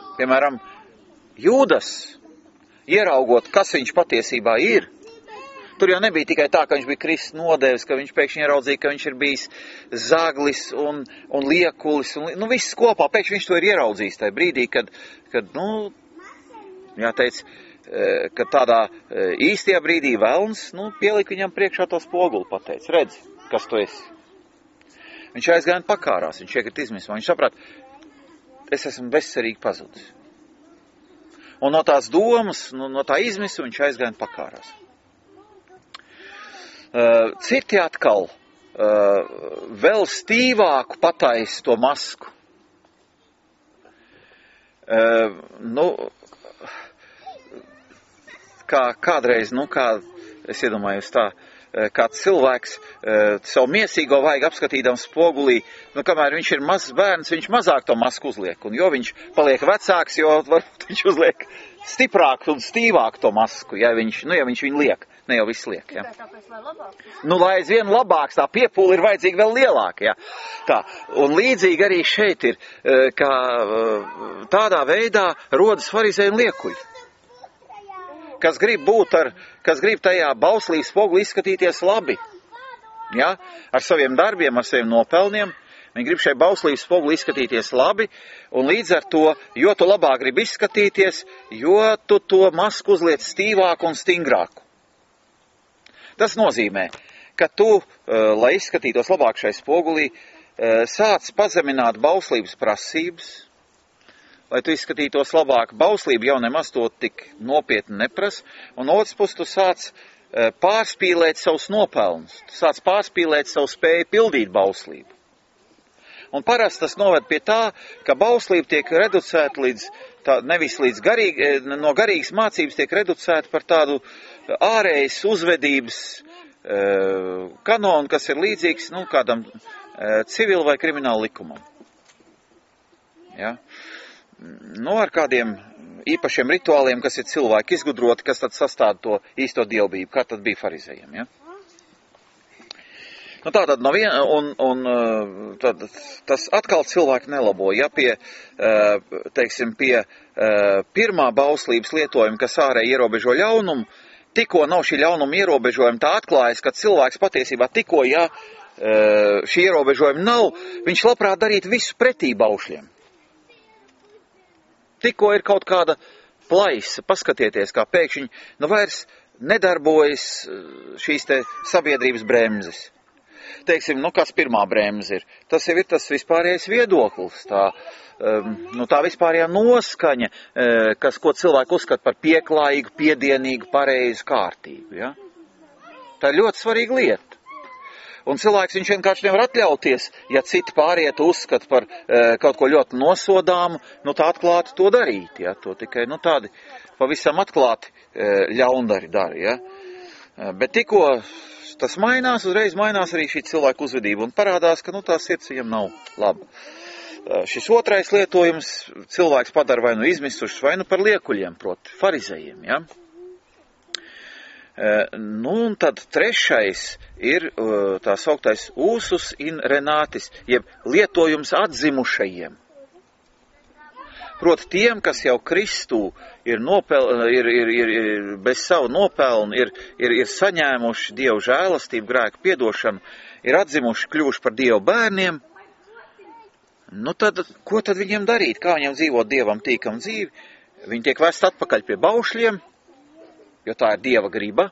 Piemēram, Jūdas, ieraugot, kas viņš patiesībā ir, Tur jau nebija tikai tā, ka viņš bija Kristus nodevis, ka viņš pēkšņi ieraudzīja, ka viņš ir bijis zaglis un, un liekulis, un, nu, viss kopā, pēkšņi viņš to ir ieraudzījis tajā brīdī, kad, kad nu, jāteic, ka tādā īstajā brīdī velns, nu, pielika viņam priekšā to spoguli, pateica, redzi, kas tu esi. Viņš aizgāja un pakārās, viņš iekrit izmismā, viņš saprāt, es esmu bezcerīgi pazudis. Un no tās domas, no, no tā izmisuma viņš aizgāja un pakārās. Uh, citi atkal uh, vēl stīvāku pataisa to masku. Uh, nu, kā kādreiz, nu, kā es iedomājos tā, kāds cilvēks uh, savu miesīgo vaigu apskatīdams spogulī, nu, kamēr viņš ir mazs bērns, viņš mazāk to masku uzliek. Un jo viņš paliek vecāks, jo varbūt viņš uzliek stiprāk un stīvāk to masku, ja viņš, nu, ja viņš viņu liek. Ne jau viss liek, ja. Tāpēc, lai labāk. Nu, lai aizvien labāks, tā piepūle ir vajadzīga vēl lielāka, ja. Tā. Un līdzīgi arī šeit ir, kā tādā veidā rodas farizēji un liekuļi. Kas grib būt ar, kas grib tajā bauslības spogulī izskatīties labi, ja, ar saviem darbiem, ar saviem nopelniem, viņi grib šai bauslības spogulī izskatīties labi, un līdz ar to, jo tu labāk grib izskatīties, jo tu to masku uzliec stīvāku un stingrāku. Tas nozīmē, ka tu, lai izskatītos labāk šai spogulī, sāc pazemināt bauslības prasības, lai tu izskatītos labāk, bauslība jau nemaz to tik nopietni nepras, un otrs puses tu sāc pārspīlēt savus nopelnus, tu sāc pārspīlēt savu spēju pildīt bauslību. Un parasti tas noved pie tā, ka bauslība tiek reducēta līdz, tā, nevis līdz garīgi, no garīgas mācības tiek reducēta par tādu ārējas uzvedības kanonu, kas ir līdzīgs, nu, kādam civilu vai kriminālu likumam. Ja? Nu, ar kādiem īpašiem rituāliem, kas ir cilvēki izgudroti, kas tad sastāda to īsto dievbijību, kā tad bija farizējiem, ja? Nu, tā tad no viena, un, un tad, tas atkal cilvēki nelabo, ja pie, teiksim, pie pirmā bauslības lietojuma, kas ārēji ierobežo ļaunumu, tikko nav šī ļaunuma ierobežojuma, tā atklājas, ka cilvēks patiesībā tikko, ja šī ierobežojuma nav, viņš labprāt darīt visu pretī baušļiem. Tikko ir kaut kāda plaisa, paskatieties, kā pēkšņi, nu vairs nedarbojas šīs te sabiedrības bremzes. Teiksim, nu kas pirmā bremze ir? Tas jau ir tas vispārējais viedoklis, tā, um, nu tā vispārējā noskaņa, uh, kas, ko cilvēku uzskata par pieklājīgu, piedienīgu, pareizu kārtību, ja? Tā ir ļoti svarīga lieta. Un cilvēks viņš vienkārši nevar atļauties, ja citi pāriet uzskata par e, kaut ko ļoti nosodāmu, nu tā atklāti to darīt, ja, to tikai, nu tādi pavisam atklāti e, ļaundari dara, ja. E, bet tikko tas mainās, uzreiz mainās arī šī cilvēka uzvedība un parādās, ka, nu tā sirds viņam nav laba. E, šis otrais lietojums cilvēks padara vai nu izmisušas, vai nu par liekuļiem, proti farizējiem, ja. Nu, un tad trešais ir tā sauktais usus in renatis, jeb lietojums atzimušajiem. Proti tiem, kas jau Kristū ir, nopel, ir, ir, ir, ir bez savu nopelnu, ir, ir, ir saņēmuši Dievu žēlastību, grēku piedošanu, ir atzimuši, kļuvuši par Dievu bērniem, nu tad, ko tad viņiem darīt? Kā viņiem dzīvot Dievam tīkam dzīvi? Viņi tiek vest atpakaļ pie baušļiem, jo tā ir Dieva griba.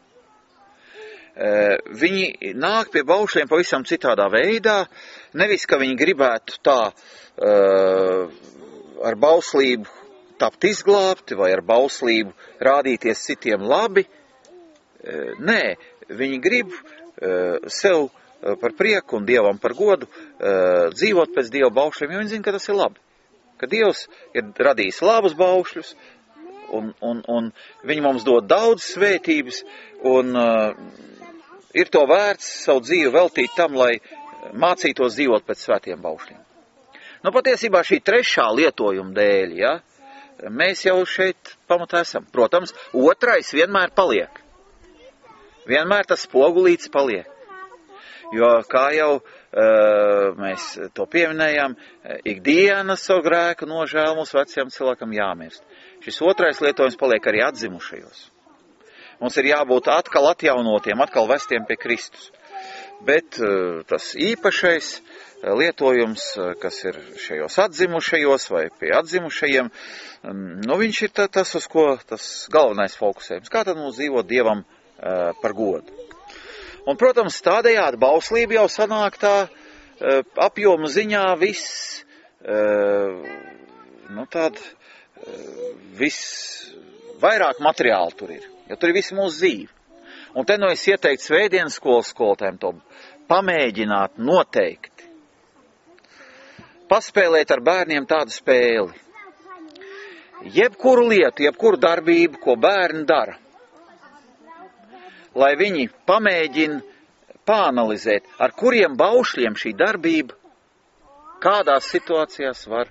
Viņi nāk pie baušļiem pavisam citādā veidā, nevis, ka viņi gribētu tā ar bauslību tapt izglābti vai ar bauslību rādīties citiem labi. Nē, viņi grib sev par prieku un Dievam par godu dzīvot pēc Dieva baušļiem, jo viņi zina, ka tas ir labi. Ka Dievs ir radījis labus baušļus, Un, un, un viņi mums dod daudz svētības, un uh, ir to vērts savu dzīvi veltīt tam, lai mācītos dzīvot pēc svētiem baušļiem. Nu, patiesībā šī trešā lietojuma dēļ, ja, mēs jau šeit pamatā esam. Protams, otrais vienmēr paliek. Vienmēr tas spogulīts paliek. Jo, kā jau uh, mēs to pieminējām, ikdienas savu grēku nožēlu mūsu vecajam cilvēkam jāmirst. Šis otrais lietojums paliek arī atzimušajos. Mums ir jābūt atkal atjaunotiem, atkal vestiem pie Kristus. Bet tas īpašais lietojums, kas ir šajos atzimušajos vai pie atzimušajiem, nu viņš ir tas, uz ko tas galvenais fokusējums. Kā tad mums dzīvot Dievam par godu? Un, protams, tādējādi bauslība jau sanāk tā apjomu ziņā viss, nu tād, viss vairāk materiāli tur ir, jo tur ir viss mūsu dzīve. Un te nu es ieteiktu svētdienas skolas skolotājiem to pamēģināt noteikti. Paspēlēt ar bērniem tādu spēli. Jebkuru lietu, jebkuru darbību, ko bērni dara, lai viņi pamēģina pāanalizēt, ar kuriem baušļiem šī darbība, kādās situācijās var,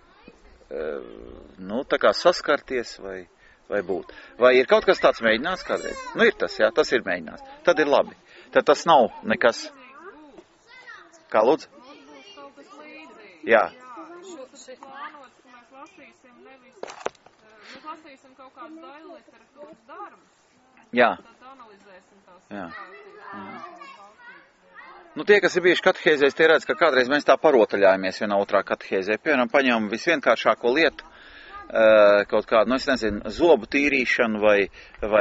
nu, tā kā saskarties vai, vai būt. Vai ir kaut kas tāds mēģināts kādreiz? Nu, ir tas, jā, tas ir mēģināts. Tad ir labi. Tad tas nav nekas. Kā lūdzu? Jā. Mēs lasīsim kaut kādus daļu literatūras darbus. Jā. Tad analizēsim tās. Jā. Jā. Nu, tie, kas ir bijuši katehēzēs, tie redz, ka kādreiz mēs tā parotaļājamies vienā otrā katehēzē. Piemēram, paņemam visvienkāršāko lietu, kaut kādu, nu, es nezinu, zobu tīrīšanu vai, vai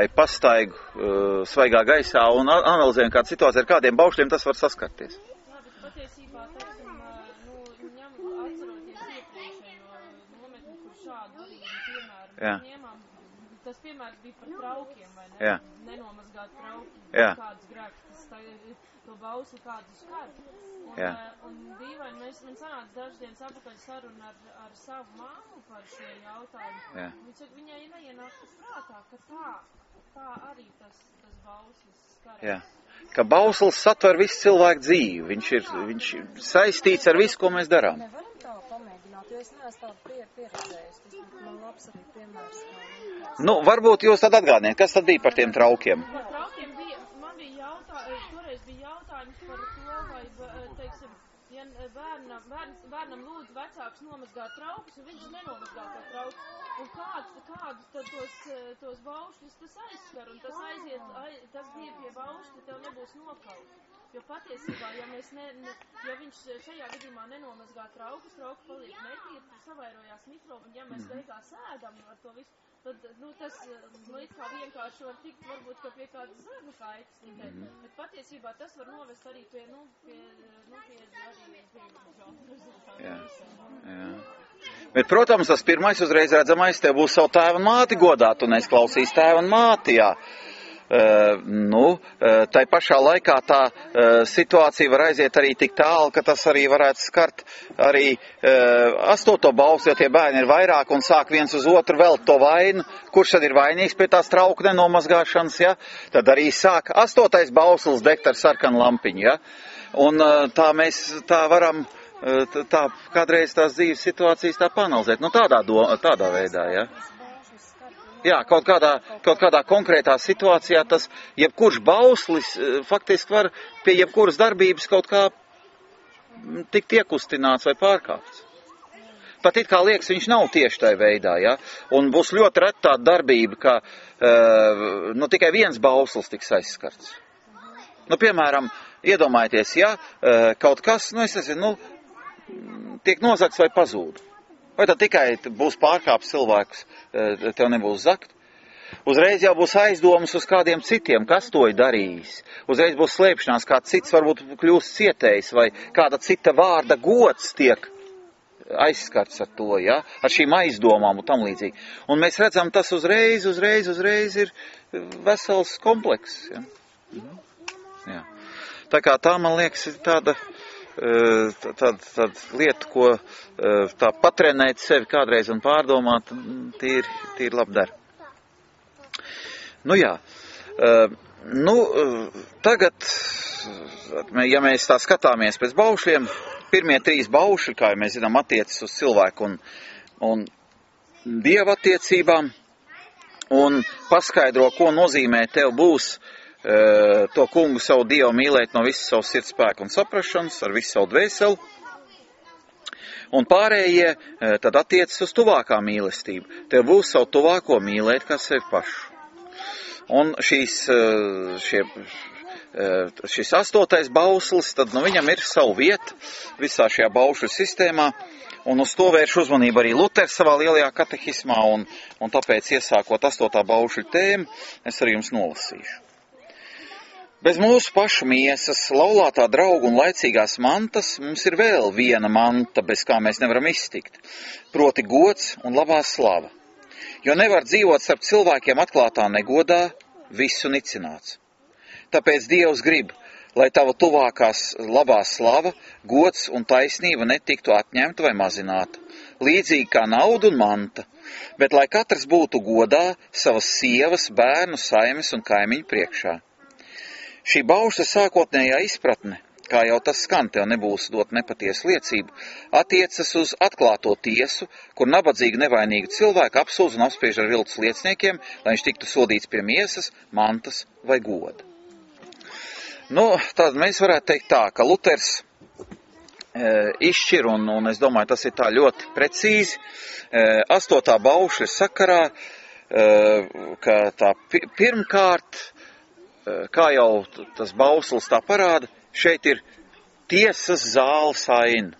pastaigu svaigā gaisā un analizējam kādu situāciju, ar kādiem baušļiem tas var saskarties. Jā, bet patiesībā, teiksim, nu, ņem, atceroties iepriekšējo nometni, kur šādu arī piemēru ņēmām, tas piemērs bija par traukiem, vai ne? Jā. Nenomazgāt trauki, Jā. kāds grēks, tas tagad to bausli kādu skar. Un, Jā. un dīvaini, mēs, man sanāca dažas dienas apakaļ saruna ar, ar savu māmu par šo jautājumu. Jā. Viņa saka, viņai neienāk prātā, ka tā, tā arī tas, tas bauslis skarās. Jā. Ka bauslis satver visu cilvēku dzīvi. Viņš ir, viņš ir saistīts ar visu, ko mēs darām. Nevaram tā pamēģināt, jo es neesmu tādu pie, pieredzējis. Tas man labs arī piemērs. Kā, Nu, varbūt jūs tad atgādiniet, kas tad bija par tiem traukiem? Par traukiem bija, man bija jautājums, toreiz bija jautājums par to, vai, teiksim, ja bērnam, bērns, bērnam lūdz vecāks nomazgāt traukus, un viņš nenomazgā to traukus. Un kāds, kāds tad tos, tos baušļus tas aizskar, un tas aiziet, ai, tas bija pie baušļa, tev nebūs nokaut. Jo patiesībā, ja mēs ne, ne, ja viņš šajā gadījumā nenomazgā traukus, trauki paliek netīri, savairojās mikrobi, un ja mēs beigās ēdam ar to visu, tad, nu, tas, nu, it kā vienkārši var tikt, varbūt, ka pie kādas zēna kaitas tikai, bet patiesībā tas var novest arī pie, nu, pie, nu, pie, arī pie rezultātu. Jā. Jā. Bet, protams, tas pirmais uzreiz redzamais, tev būs savu tēvu un māti godāt, un es klausīs tēvu un māti, jā. Uh, nu, uh, tai pašā laikā tā uh, situācija var aiziet arī tik tālu, ka tas arī varētu skart arī uh, astoto bausli, jo tie bērni ir vairāk un sāk viens uz otru velt to vainu, kurš tad ir vainīgs pie tās trauku nenomazgāšanas, ja? Tad arī sāk astotais bauslis degt ar sarkanu lampiņu, ja? Un uh, tā mēs tā varam, uh, tā kādreiz tās dzīves situācijas tā panalizēt, nu tādā, do, tādā veidā, ja? Jā, kaut kādā, kaut kādā konkrētā situācijā tas, jebkurš bauslis faktiski var pie jebkuras darbības kaut kā tikt iekustināts vai pārkāpts. Pat it kā liekas, viņš nav tieši tajā veidā, ja? Un būs ļoti reta tāda darbība, ka uh, nu, tikai viens bauslis tiks aizskarts. Nu, piemēram, iedomājieties, ja uh, kaut kas, nu, es nezinu, nu, tiek nozagts vai pazūd. Vai tad tikai būs pārkāps cilvēkus, tev nebūs zakt? Uzreiz jau būs aizdomas uz kādiem citiem, kas to ir darījis. Uzreiz būs slēpšanās, kāds cits varbūt kļūst cietējis, vai kāda cita vārda gods tiek aizskarts ar to, ja? Ar šīm aizdomām un tam līdzīgi. Un mēs redzam, tas uzreiz, uzreiz, uzreiz ir vesels komplekss. Ja? Jā. Tā kā tā, man liekas, ir tāda... Tāda tā lieta, ko tā patrenēt sevi kādreiz un pārdomāt, tīri, tīri labi dara. Nu jā, nu tagad, ja mēs tā skatāmies pēc baušļiem, pirmie trīs baušļi, kā mēs zinām, attiecas uz cilvēku un, un dieva attiecībām un paskaidro, ko nozīmē tev būs to kungu savu Dievu mīlēt no visas savu sirds spēku un saprašanas, ar visu savu dvēseli. Un pārējie tad attiecas uz tuvākā mīlestību. Tev būs savu tuvāko mīlēt, kā sevi pašu. Un šīs, šie, šis astotais bauslis, tad nu, viņam ir savu vietu visā šajā baušļu sistēmā, un uz to vērš uzmanību arī Luters savā lielajā katehismā, un, un tāpēc iesākot astotā baušļu tēmu, es arī jums nolasīšu. Bez mūsu pašu miesas, laulātā draugu un laicīgās mantas mums ir vēl viena manta, bez kā mēs nevaram iztikt, proti gods un labā slava. Jo nevar dzīvot starp cilvēkiem atklātā negodā, visu nicināts. Tāpēc Dievs grib, lai tava tuvākās labā slava, gods un taisnība netiktu atņemta vai mazināta, līdzīgi kā nauda un manta, bet lai katrs būtu godā savas sievas, bērnu, saimes un kaimiņu priekšā. Šī baušļa sākotnējā izpratne, kā jau tas skan, tev nebūs dot nepatiesu liecību, attiecas uz atklāto tiesu, kur nabadzīgi nevainīgi cilvēki apsūdz un apspriež ar viltus lieciniekiem, lai viņš tiktu sodīts pie miesas, mantas vai goda. Nu, tad mēs varētu teikt tā, ka Luters e, izšķir, un, un es domāju, tas ir tā ļoti precīzi, e, astotā baušļa sakarā, e, ka tā pi, pirmkārt, kā jau tas bauslis tā parāda, šeit ir tiesas zāles aina.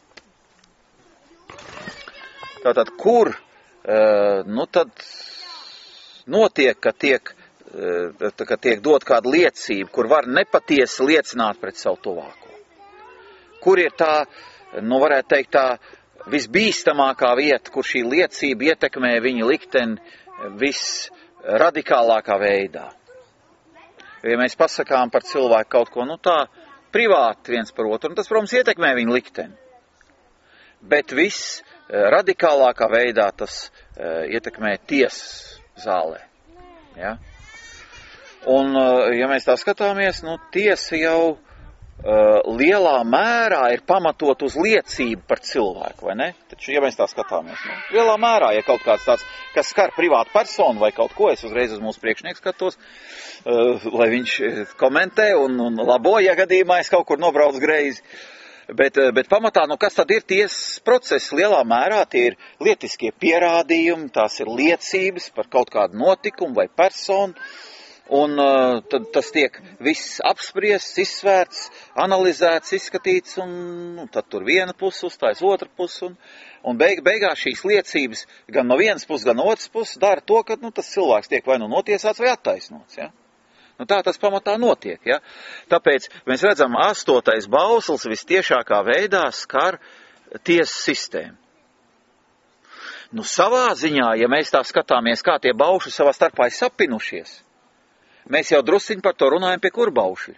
Tātad, kur, nu tad notiek, ka tiek, ka tiek dot kāda liecība, kur var nepatiesi liecināt pret savu tuvāko. Kur ir tā, nu varētu teikt tā, visbīstamākā vieta, kur šī liecība ietekmē viņa likteni visradikālākā veidā. Ja mēs pasakām par cilvēku kaut ko, nu tā, privāti viens par otru, un tas, protams, ietekmē viņu likteni. Bet viss radikālākā veidā tas uh, ietekmē tiesas zālē. Ja? Un, uh, ja mēs tā skatāmies, nu, tiesa jau uh, lielā mērā ir pamatot uz liecību par cilvēku, vai ne? Taču, ja mēs tā skatāmies, nu, lielā mērā, ja kaut kāds tāds, kas skar privātu personu vai kaut ko, es uzreiz uz mūsu priekšnieku skatos, uh, lai viņš komentē un, un labo, ja gadījumā es kaut kur nobraucu greizi. Bet, bet pamatā, nu kas tad ir tiesas process? Lielā mērā tie ir lietiskie pierādījumi, tās ir liecības par kaut kādu notikumu vai personu, un uh, tad tas tiek viss apspriests, izsvērts, analizēts, izskatīts, un nu, tad tur viena puse uzstājas otra puse, un, un beig, beigās šīs liecības gan no vienas puses, gan no otras puses dara to, ka nu, tas cilvēks tiek vai nu notiesāts vai attaisnots, ja? Nu, tā tas pamatā notiek, ja? Tāpēc mēs redzam, astotais bauslis vistiešākā veidā skar tiesas sistēmu. Nu, savā ziņā, ja mēs tā skatāmies, kā tie baušļi savā starpā ir sapinušies, mēs jau drusciņi par to runājam pie kur baušļi.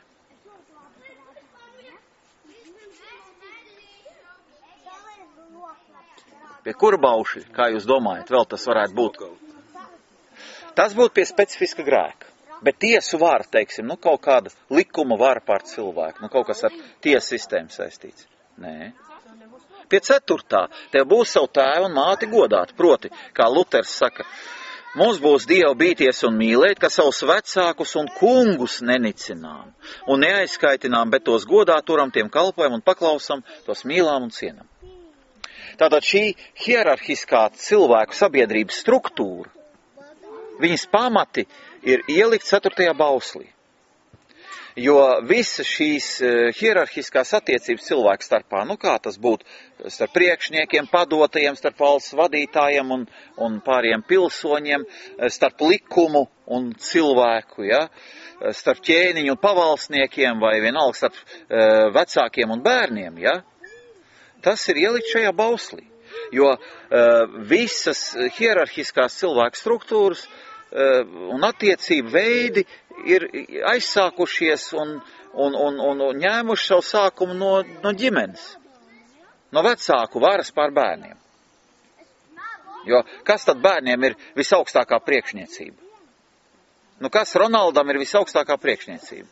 Pie kur baušļi, kā jūs domājat, vēl tas varētu būt? Tas būtu pie specifiska grēka. Bet tiesu vara, teiksim, nu kaut kāda likuma vara pār cilvēku, nu kaut kas ar tiesu sistēmu saistīts. Nē. Pie ceturtā, tev būs savu tēvu un māti godāt, proti, kā Luters saka, mums būs Dievu bīties un mīlēt, ka savus vecākus un kungus nenicinām un neaizskaitinām, bet tos godā turam, tiem kalpojam un paklausam, tos mīlām un cienam. Tātad šī hierarhiskā cilvēku sabiedrības struktūra, viņas pamati ir ielikt ceturtajā bauslī. Jo visas šīs hierarhiskās attiecības cilvēku starpā, nu kā tas būtu starp priekšniekiem, padotajiem, starp valsts vadītājiem un, un pāriem pilsoņiem, starp likumu un cilvēku, ja? Starp ķēniņu un pavalsniekiem vai vienalga starp uh, vecākiem un bērniem, ja? Tas ir ielikt šajā bauslī. Jo uh, visas hierarhiskās cilvēku struktūras un attiecību veidi ir aizsākušies un, un, un, un, un ņēmuši savu sākumu no, no ģimenes, no vecāku varas pār bērniem. Jo kas tad bērniem ir visaugstākā priekšniecība? Nu kas Ronaldam ir visaugstākā priekšniecība?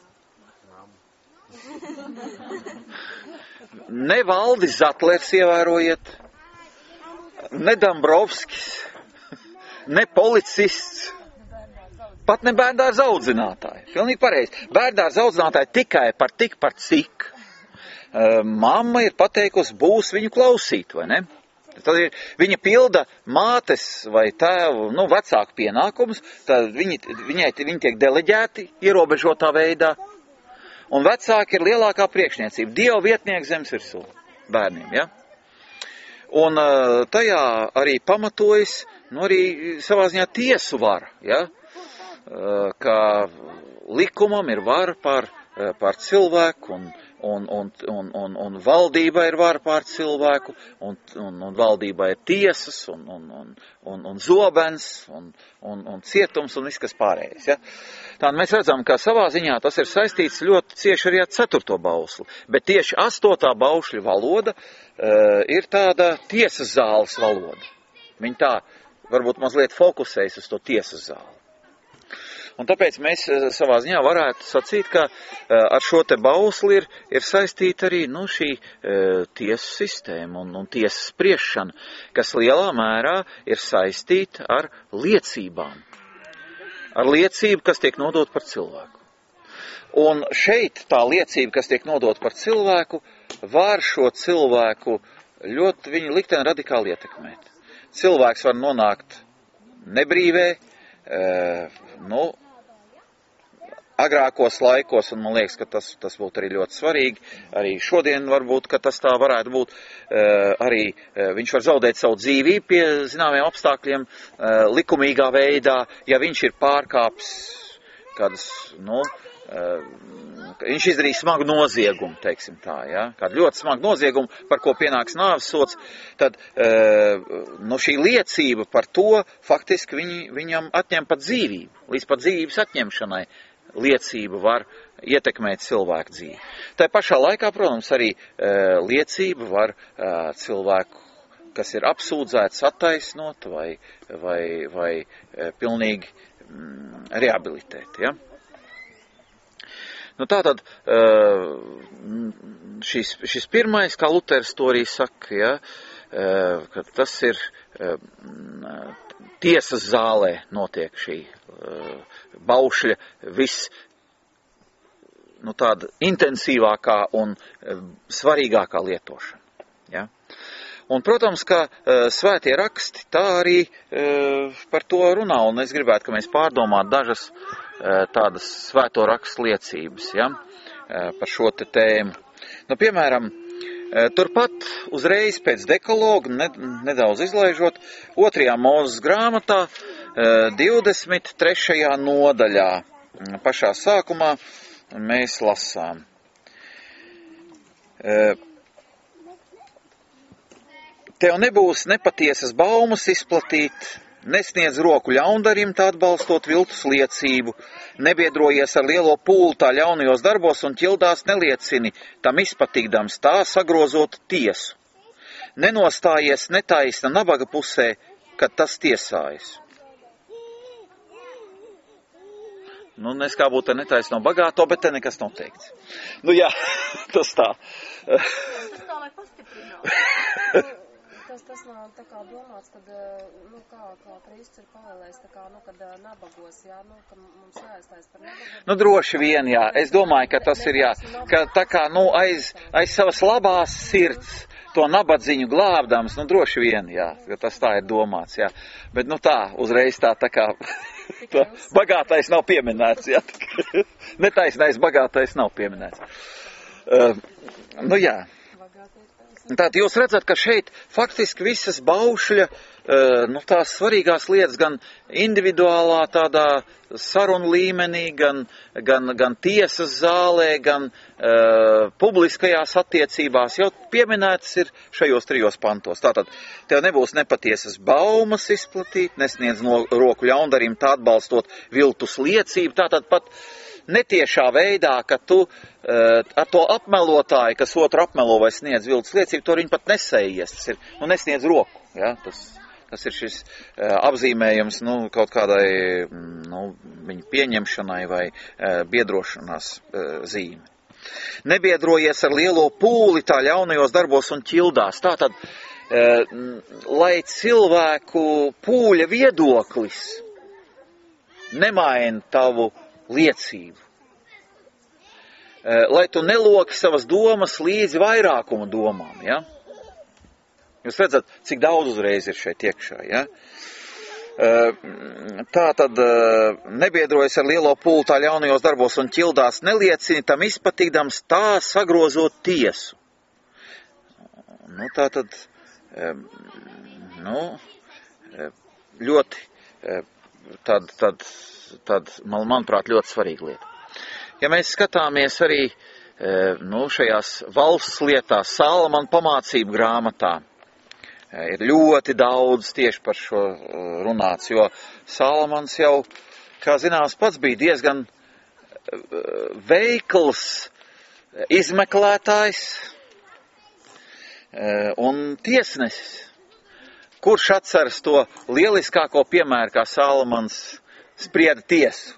Ne Valdis Zatlers, ievērojiet, ne Dambrovskis, ne policists, pat ne bērndārza audzinātāji. Pilnīgi pareizi. Bērndārza audzinātāji tikai par tik par cik. Uh, mamma ir pateikusi, būs viņu klausīt, vai ne? Tad ir, viņa pilda mātes vai tēvu, nu, vecāku pienākumus, tad viņi, viņai, viņi tiek deleģēti ierobežotā veidā, un vecāki ir lielākā priekšniecība, Dieva vietnieks zemes virsū bērniem, ja? Un tajā arī pamatojas, nu, arī savā ziņā tiesu vara, ja? Ka likumam ir vara pār, pār cilvēku, un, un, un, un, un, un valdība ir vara pār cilvēku, un, un, un valdība ir tiesas, un, un, un, un, un zobens, un, un, un cietums, un viss, kas pārējais. Ja? Tātad mēs redzam, ka savā ziņā tas ir saistīts ļoti cieši arī ar ceturto bausli, bet tieši astotā baušļa valoda uh, ir tāda tiesas zāles valoda. Viņa tā varbūt mazliet fokusējas uz to tiesas zāli. Un tāpēc mēs savā ziņā varētu sacīt, ka ar šo te bausli ir, ir saistīta arī nu, šī e, tiesu sistēma un, un tiesas spriešana, kas lielā mērā ir saistīta ar liecībām. Ar liecību, kas tiek nodot par cilvēku. Un šeit tā liecība, kas tiek nodot par cilvēku, var šo cilvēku ļoti viņu likteni radikāli ietekmēt. Cilvēks var nonākt nebrīvē, e, nu, agrākos laikos, un man liekas, ka tas, tas būtu arī ļoti svarīgi, arī šodien varbūt, ka tas tā varētu būt, arī viņš var zaudēt savu dzīvību pie zināmiem apstākļiem likumīgā veidā, ja viņš ir pārkāpis kādas, nu, viņš izdarīja smagu noziegumu, teiksim tā, ja, kādu ļoti smagu noziegumu, par ko pienāks nāves sods, tad no šī liecība par to faktiski viņi, viņam atņem pat dzīvību, līdz pat dzīvības atņemšanai. Liecība var ietekmēt cilvēku dzīvi. Tā pašā laikā, protams, arī e, liecība var e, cilvēku, kas ir apsūdzēts, attaisnot vai, vai, vai e, pilnīgi mm, rehabilitēt. Ja? Nu, tātad e, šis, šis pirmais, kā Luters to arī saka, ja, e, ka tas ir e, tiesas zālē notiek šī baušļa viss, nu, tāda intensīvākā un svarīgākā lietošana. Ja? Un, protams, ka uh, svētie raksti tā arī uh, par to runā, un es gribētu, ka mēs pārdomātu dažas uh, tādas svēto rakstu liecības, ja? uh, par šo te tēmu. Nu, piemēram, uh, turpat uzreiz pēc dekaloga, ne, nedaudz izlaižot, otrajā Mūzes grāmatā, divdesmit trešajā nodaļā, pašā sākumā, mēs lasām. Tev nebūs nepatiesas baumas izplatīt, nesniedz roku ļaundarim tā atbalstot viltus liecību, nebiedrojies ar lielo pūli tā ļaunajos darbos un ķildās neliecini, tam izpatīdams tā sagrozot tiesu. Nenostājies netaisna nabaga pusē, kad tas tiesājas. Nu, nes kā būtu netaisno bagāto, bet te nekas nav teikts. Nu jā, tas tā. Tas tā, lai pastiprinātu. Tas, tas nav tā kā domāts, kad, nu, kā, kā Kristus ir pavēlējis, tā kā, nu, kad nabagos, jā, nu, ka mums jāiestājas par nabagos. Nu, droši vien, jā. Es domāju, ka tas ir, jā, ka tā kā, nu, aiz, aiz savas labās sirds to nabadziņu glābdams, nu, droši vien, jā, ka tas tā ir domāts, jā. Bet, nu, tā, uzreiz tā, tā kā... Tā, bagātais nav pieminēts, jā. Netaisnais bagātais nav pieminēts. Uh, nu jā. Tātad jūs redzat, ka šeit faktiski visas baušļa, uh, nu tās svarīgās lietas gan individuālā tādā sarunu līmenī, gan, gan, gan tiesas zālē, gan uh, publiskajās attiecībās jau pieminētas ir šajos trijos pantos. Tātad tev nebūs nepatiesas baumas izplatīt, nesniedz no roku ļaundarim tā atbalstot viltus liecību, tātad pat netiešā veidā, ka tu uh, ar to apmelotāju, kas otru apmelo vai sniedz viltus liecību, to viņi pat nesējies, tas ir, nu, nesniedz roku, ja, tas, tas ir šis uh, apzīmējums, nu, kaut kādai, nu, viņa pieņemšanai vai uh, biedrošanās uh, zīme. Nebiedrojies ar lielo pūli tā ļaunajos darbos un ķildās, tātad, uh, lai cilvēku pūļa viedoklis nemaina tavu liecību. Lai tu neloki savas domas līdzi vairākuma domām, ja? Jūs redzat, cik daudz uzreiz ir šeit iekšā, ja? Tā tad nebiedrojas ar lielo pūli tā ļaunajos darbos un ķildās, neliecina tam izpatīdams tā sagrozot tiesu. Nu, tā tad, nu, ļoti, tad, tad, tad, manuprāt, ļoti svarīga lieta. Ja mēs skatāmies arī, nu, šajās valsts lietās, Salamana pamācību grāmatā, ir ļoti daudz tieši par šo runāts, jo Salamans jau, kā zināms, pats bija diezgan veikls izmeklētājs un tiesnesis. Kurš atceras to lieliskāko piemēru, kā Salamans sprieda tiesu?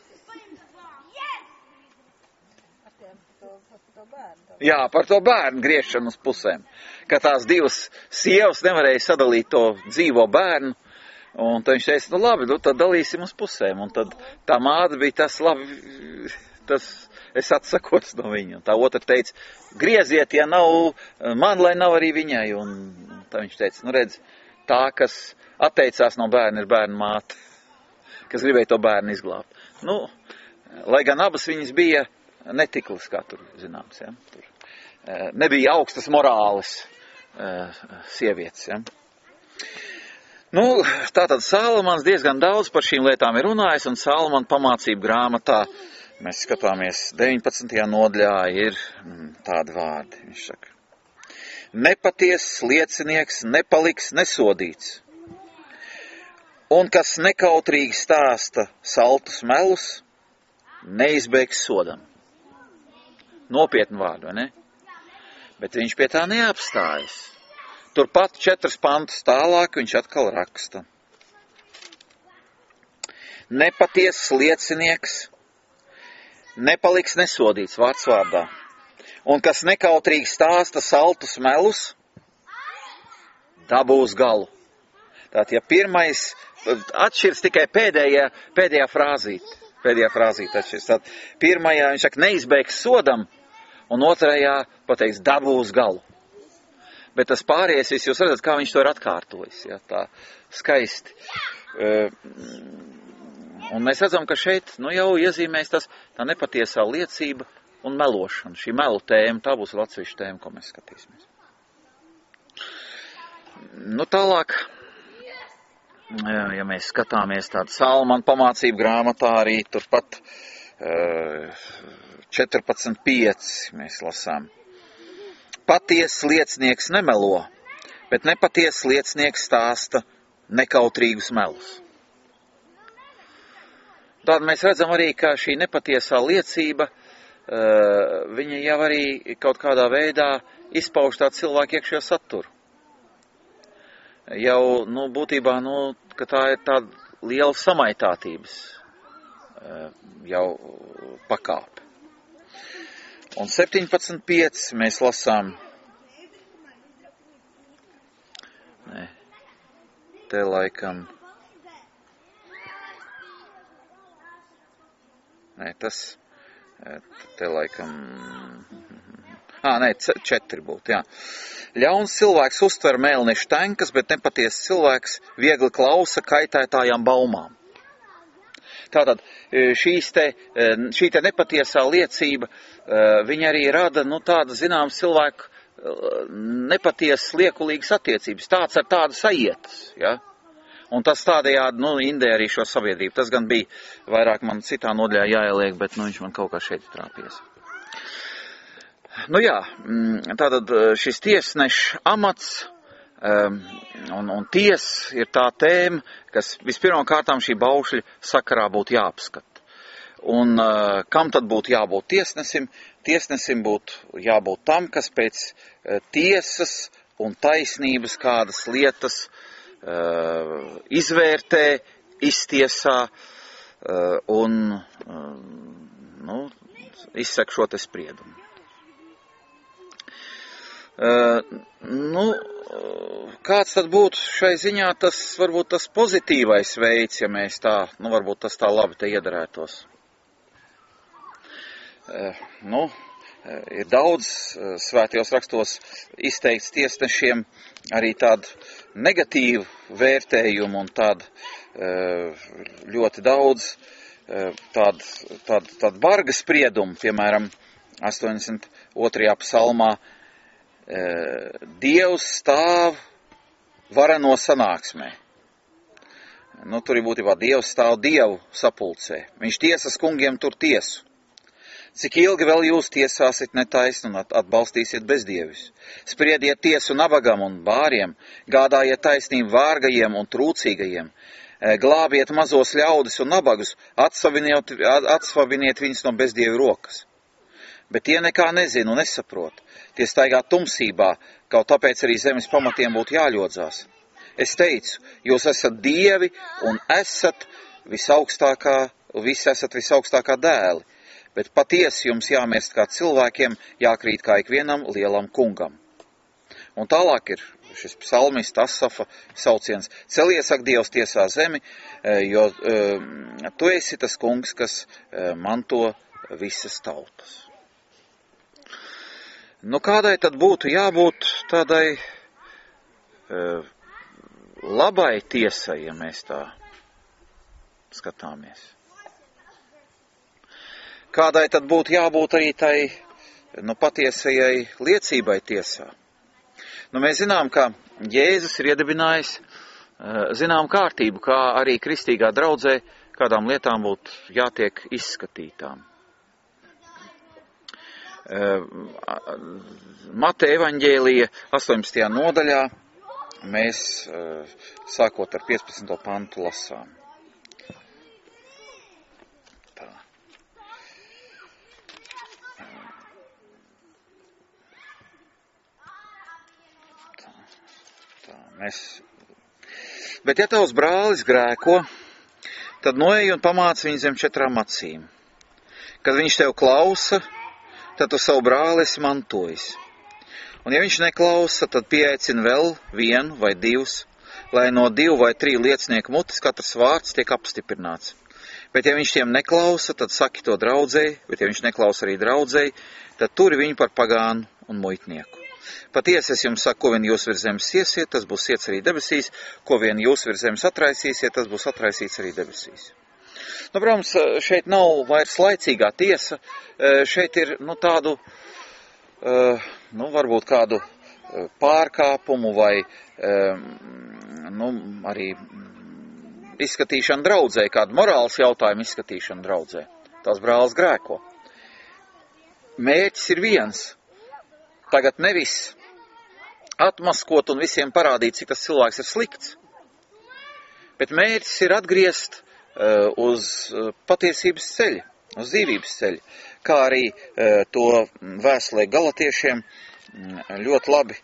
Jā, par to bērnu griešanu uz pusēm. Ka tās divas sievas nevarēja sadalīt to dzīvo bērnu, un tad viņš teica, nu labi, nu tad dalīsim uz pusēm. Un tad tā māte bija tas, labi, tas es atsakots no viņa. Un tā otra teica, grieziet, ja nav man, lai nav arī viņai. Un tad viņš teica, nu redz, tā, kas atteicās no bērna, ir bērna māte, kas gribēja to bērnu izglābt. Nu, lai gan abas viņas bija netiklis, kā tur zināms, ja, tur. Nebija augstas morāles sievietes. Ja. Nu, tātad Salamans diezgan daudz par šīm lietām ir runājis, un Salamana pamācību grāmatā mēs skatāmies deviņpadsmitajā nodaļā ir tādi vārdi. Viņš saka, nepatiess liecinieks nepaliks nesodīts, un kas nekautrīgi stāsta saltus melus, neizbēgs sodam. Nopietni vārdu, vai ne? Bet viņš pie tā neapstājas. Turpat četras pantus tālāk viņš atkal raksta. Nepatiess liecinieks nepaliks nesodīts vārds vārdā. Un kas nekautrīgi stāsta saltus melus, dabūs galu. Tātad, ja pirmais atšķirs tikai pēdējā, pēdējā frāzīte, pēdējā frāzīte atšķirs. Tātad, pirmajā viņš saka neizbēgs sodam, un otrajā pateiks dabūs galu. Bet tas pārējais, jūs redzat, kā viņš to ir atkārtojis, ja, tā skaisti. Un mēs redzam, ka šeit, nu jau iezīmēs tas, tā nepatiesā liecība un melošana. Šī melu tēma, tā būs atsevišķa tēma, ko mēs skatīsimies. Nu tālāk, ja mēs skatāmies tādu Salamana pamācību grāmatā arī turpat četrpadsmit pieci mēs lasām. Paties liecinieks nemelo, bet nepaties liecinieks stāsta nekautrīgus melus. Tad mēs redzam arī, ka šī nepatiesā liecība, viņa jau arī kaut kādā veidā izpauž tādu cilvēku iekšējo saturu. Jau, nu, būtībā, nu, ka tā ir tāda liela samaitātības jau pakāpe. Un septiņpadsmit pieci mēs lasām, nē, te laikam, nē, tas, te laikam, ā, nē, četri būtu, jā. Ļauns cilvēks uztver mēlnešu tenkas, bet nepatiesas cilvēks viegli klausa kaitētājām baumām. Tātad šīs te, šī te nepatiesā liecība, viņa arī rada, nu, tāda, zināms, cilvēku nepatiesas liekulīgas attiecības, tāds ar tādu sajietas, ja? Un tas tādējādi, nu, indē arī šo sabiedrību. Tas gan bija vairāk man citā nodaļā jāieliek, bet, nu, viņš man kaut kā šeit trāpies. Nu jā, tātad šis tiesneša amats un, un ties ir tā tēma, kas vispirmām kārtām šī baušļa sakarā būtu jāapskata. Un uh, kam tad būtu jābūt tiesnesim? Tiesnesim būtu jābūt tam, kas pēc uh, tiesas un taisnības kādas lietas uh, izvērtē, iztiesā uh, un uh, nu, izsaka šo te spriedumu. Uh, nu, kāds tad būtu šai ziņā tas, varbūt tas pozitīvais veids, ja mēs tā, nu, varbūt tas tā labi te iedarētos. Uh, nu, Ir daudz svētajos rakstos izteikts tiesnešiem arī tādu negatīvu vērtējumu un tādu ļoti daudz tādu, tādu, tādu barga spriedumu, piemēram, astoņdesmit otrajā psalmā Dievs stāv vareno sanāksmē. Nu, tur ir būtībā Dievs stāv Dievu sapulcē. Viņš tiesas kungiem tur tiesu. Cik ilgi vēl jūs tiesāsiet netaisnu un atbalstīsiet bezdievis? Spriediet tiesu nabagam un bāriem, gādājiet taisnību vārgajiem un trūcīgajiem, glābiet mazos ļaudis un nabagus, atsvabiniet, atsvabiniet viņus no bezdievu rokas. Bet tie nekā nezina un nesaprot. Tie staigā tumsībā, kaut tāpēc arī zemes pamatiem būtu jāļodzās. Es teicu, jūs esat dievi un esat visaugstākā, visi esat visaugstākā dēli, bet patiesi jums jāmirst kā cilvēkiem, jākrīt kā ikvienam lielam kungam. Un tālāk ir šis psalmists Asafa sauciens. Celies, ak, Dievs tiesā zemi, jo uh, tu esi tas kungs, kas uh, manto visas tautas. Nu, kādai tad būtu jābūt tādai uh, labai tiesai, ja mēs tā skatāmies? Kādai tad būtu jābūt arī tai, nu, patiesajai liecībai tiesā? Nu, mēs zinām, ka Jēzus ir iedibinājis uh, zinām kārtību, kā arī kristīgā draudzē kādām lietām būtu jātiek izskatītām. Mateja evaņģēlija astoņpadsmitajā nodaļā mēs sākot ar piecpadsmito pantu lasām. Tā. Tā. Tā. Mēs... Bet ja tavs brālis grēko, tad noej un pamāc viņu zem četrām acīm. Kad viņš tev klausa, tad tu savu brāli esi mantojis. Un ja viņš neklausa, tad pieaicina vēl vienu vai divus, lai no divu vai trīs liecinieku mutes katrs vārds tiek apstiprināts. Bet ja viņš tiem neklausa, tad saki to draudzēji, bet ja viņš neklausa arī draudzēji, tad turi viņu par pagānu un muitnieku. Patiesi es jums saku, ko vien jūs virs zemes iesiet, tas būs iets arī debesīs, ko vien jūs virs zemes atraisīsiet, tas būs atraisīts arī debesīs. Nu, protams, šeit nav vairs laicīgā tiesa, šeit ir, nu, tādu, nu, varbūt kādu pārkāpumu vai, nu, arī izskatīšanu draudzē, kādu morāls jautājumu izskatīšanu draudzē. Tās brālis grēko. Mērķis ir viens. Tagad nevis atmaskot un visiem parādīt, cik tas cilvēks ir slikts, bet mērķis ir atgriezt uh, uz uh, patiesības ceļa, uz dzīvības ceļa, kā arī uh, to vēstulē galatiešiem ļoti labi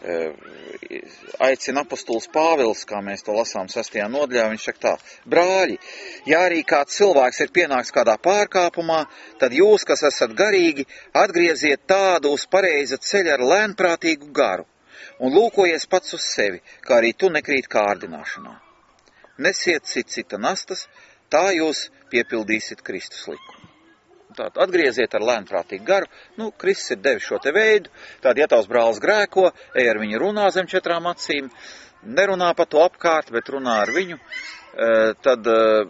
uh, aicina apostols Pāvils, kā mēs to lasām sestajā nodaļā. Viņš saka tā: brāļi, ja arī kāds cilvēks ir pienāks kādā pārkāpumā, tad jūs, kas esat garīgi, atgrieziet tādu uz pareiza ceļa ar lēnprātīgu garu un lūkojies pats uz sevi, kā arī tu nekrīt kārdināšanā. Nesiet cit cita nastas, tā jūs piepildīsiet Kristus likumu. Tātad atgrieziet ar lēnprātīgu garu. Nu, Kristus ir devis šo te veidu. Tātad, ja tavs brālis grēko, ej ar viņu runā zem četrām acīm, nerunā pa to apkārt, bet runā ar viņu. Tad,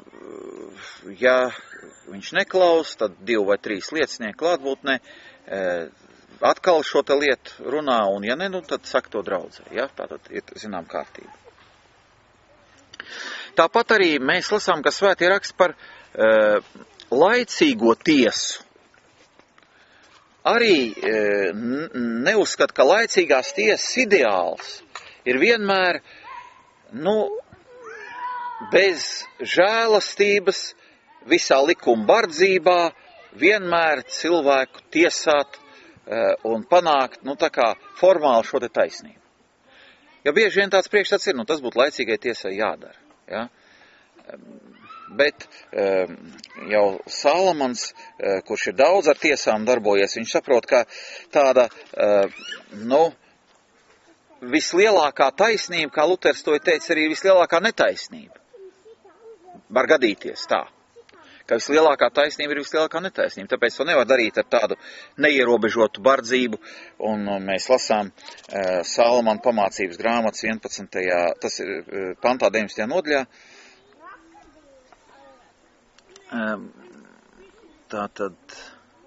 ja viņš neklaus, tad divi vai trīs liecinieki klātbūtnē atkal šo te lietu runā, un ja ne, nu, tad saka to draudzē. Ja? Tātad ir, zinām, kārtība. Tāpat arī mēs lasām, ka svētie raksta par uh, laicīgo tiesu. Arī uh, neuzskat, ka laicīgās tiesas ideāls ir vienmēr, nu, bez žēlastības, visā likuma bardzībā, vienmēr cilvēku tiesāt uh, un panākt, nu, tā kā formāli šo te taisnību. Ja bieži vien tāds priekšstats ir, nu, tas būtu laicīgai tiesai jādara. Ja? Bet jau Salamans, kurš ir daudz ar tiesām darbojies, viņš saprot, ka tāda, nu, vislielākā taisnība, kā Luters to teica, arī vislielākā netaisnība. Var gadīties tā, ka vislielākā taisnība ir vislielākā netaisnība. Tāpēc to nevar darīt ar tādu neierobežotu bardzību, un mēs lasām uh, Salmana pamācības grāmatas vienpadsmitajā tas ir uh, pantā deviņdesmitajā nodaļā. Um, tā tad...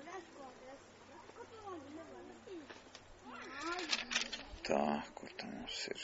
Tā, kur tā mums ir?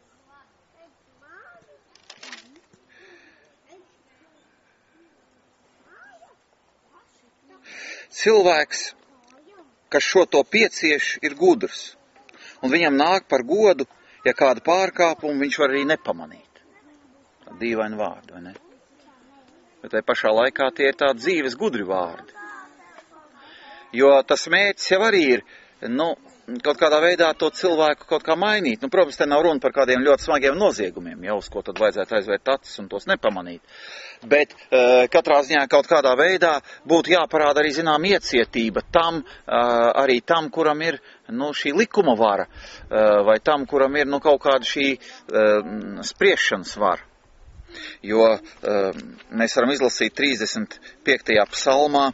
Cilvēks, kas šo to piecieš, ir gudrs, un viņam nāk par godu, ja kādu pārkāpumu viņš var arī nepamanīt. Tā dīvaini vārdi, vai ne? Bet tai pašā laikā tie ir tādi dzīves gudri vārdi. Jo tas mērķis jau arī ir, nu, kaut kādā veidā to cilvēku kaut kā mainīt. Nu, protams, te nav runa par kādiem ļoti smagiem noziegumiem, jau uz ko tad vajadzētu aizvērt acis un tos nepamanīt. Bet uh, katrā ziņā kaut kādā veidā būtu jāparāda arī zinām iecietība tam, uh, arī tam, kuram ir nu, šī likuma vara, uh, vai tam, kuram ir nu, kaut kāda šī uh, spriešanas vara. Jo uh, mēs varam izlasīt trīsdesmit piektajā psalmā,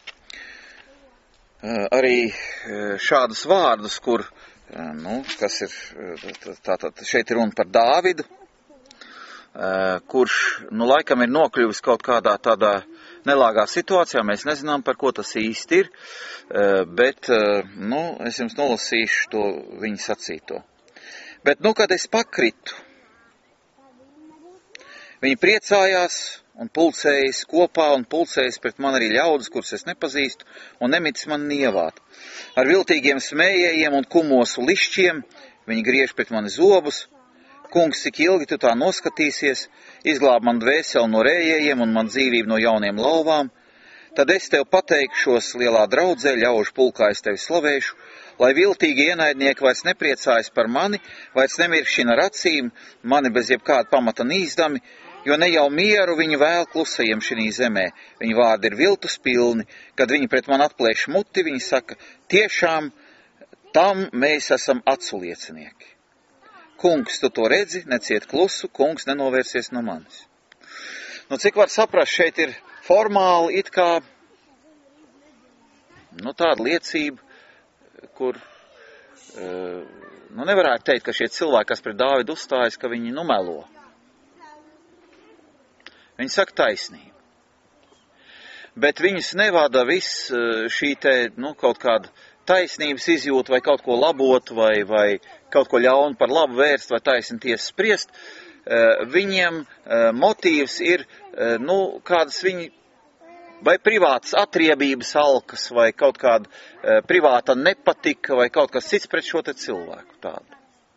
arī šādus vārdus, kur, nu, kas ir, tātad šeit ir runa par Dāvidu, kurš, nu, laikam ir nokļuvis kaut kādā tādā nelāgā situācijā, mēs nezinām, par ko tas īsti ir, bet, nu, es jums nolasīšu to viņa sacīto. Bet, nu, kad es pakritu, viņi priecājās un pulcējas kopā un pulcējas pret man arī ļaudis, kurus es nepazīstu, un nemitis man nievāt. Ar viltīgiem smējējiem un kumosu lišķiem viņi griež pret mani zobus. Kungs, cik ilgi tu tā noskatīsies, izglāb man dvēseli no rējējiem un man dzīvību no jauniem lauvām. Tad es tev pateikšos lielā draudzē, ļaužu pulkā es tevi slavēšu, lai viltīgi ienaidnieki vairs nepriecājas par mani, vairs nemirkšķina ar acīm, mani bez jebkāda pamata nīzdami, jo ne jau mieru viņi vēl klusajiem šī zemē. Viņi vārdi ir viltus pilni, kad viņi pret man atplēš muti, viņi saka, tiešām tam mēs esam acu liecinieki. Kungs, tu to redzi, neciet klusu, kungs nenovērsies no manis. Nu, cik var saprast, šeit ir formāli it kā, nu, tāda liecība, kur, nu, nevarētu teikt, ka šie cilvēki, kas pret Dāvidu uzstājas, ka viņi, nu, melo. Viņi saka taisnību. Bet viņus nevada viss šī te, nu, kaut kāda taisnības izjūta vai kaut ko labot vai, vai kaut ko ļaunu par labu vērst vai taisni tiesas spriest. Viņiem motīvs ir, nu, kādas viņi vai privātas atriebības alkas vai kaut kāda privāta nepatika vai kaut kas cits pret šo te cilvēku tādu.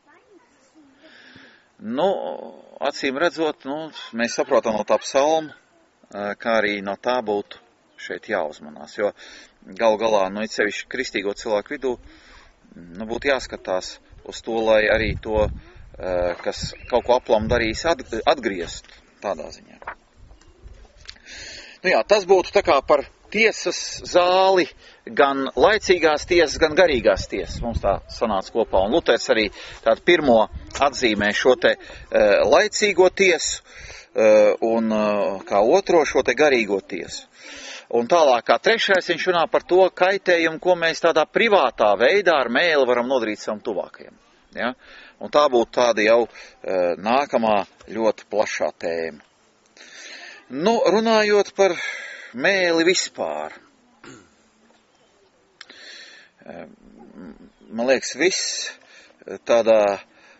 Nu, acīm redzot, nu, mēs saprotam no tā psalma, kā arī no tā būtu šeit jāuzmanās, jo galu galā, nu, it sevišķi kristīgo cilvēku vidū, nu, būtu jāskatās uz to, lai arī to, kas kaut ko aplam darīs, atgriezt tādā ziņā. Nu jā, tas būtu tā kā par tiesas zāli, gan laicīgās tiesas, gan garīgās tiesas. Mums tā sanāca kopā. Un Luters arī tādu pirmo atzīmē šo te uh, laicīgo tiesu uh, un uh, kā otro šo te garīgo tiesu. Un tālāk kā trešais viņš runā par to kaitējumu, ko mēs tādā privātā veidā ar mēli varam nodarīt savam tuvākajam. Ja? Un tā būtu tāda jau uh, nākamā ļoti plašā tēma. Nu, runājot par mēli vispār. Man liekas, viss tādā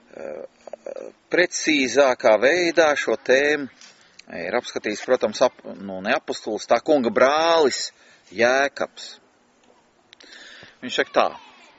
precīzākā veidā šo tēmu ir apskatījis, protams, ap, nu, ne apostols, tā kunga brālis Jēkabs. Viņš saka tā.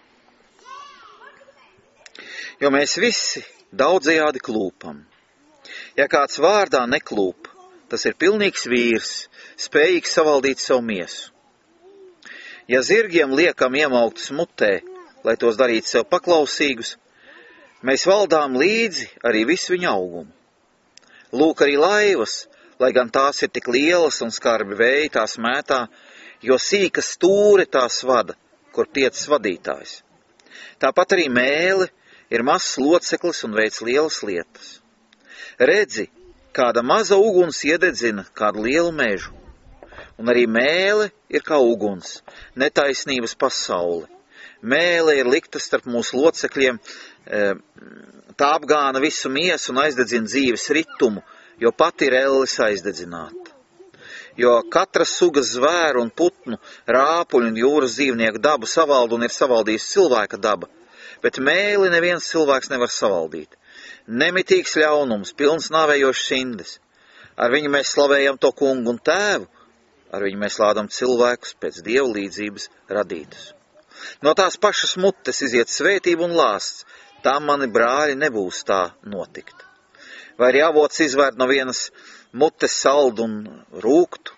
Jo mēs visi daudzējādi klūpam. Ja kāds vārdā neklūp, tas ir pilnīgs vīrs, spējīgs savaldīt savu miesu. Ja zirgiem liekam iemauktus mutē, lai tos darītu sev paklausīgus, mēs valdām līdzi arī visu viņa augumu. Lūk arī laivas, lai gan tās ir tik lielas un skarbi vēji tās mētā, jo sīka stūre tās vada, kur tiecas vadītājs. Tāpat arī mēle ir mazs loceklis un veic lielas lietas. Redzi, kāda maza uguns iededzina kādu lielu mežu. Un arī mēle ir kā uguns, netaisnības pasaule. Mēle ir likta starp mūsu locekļiem, tā apgāna visu miesu un aizdedzina dzīves ritumu, jo pati ir elles aizdedzināta. Jo katras sugas zvēru un putnu, rāpuļu un jūras dzīvnieku dabu savalda un ir savaldījis cilvēka daba, bet mēli neviens cilvēks nevar savaldīt. Nemitīgs ļaunums, pilns nāvējošs sindes. Ar viņu mēs slavējam to kungu un tēvu, ar viņu mēs lādam cilvēkus pēc Dieva līdzības radītus. No tās pašas mutes iziet svētība un lāsts, tā mani brāļi nebūs tā notikt. Vai arī avots izvērt no vienas mutes saldu un rūktu?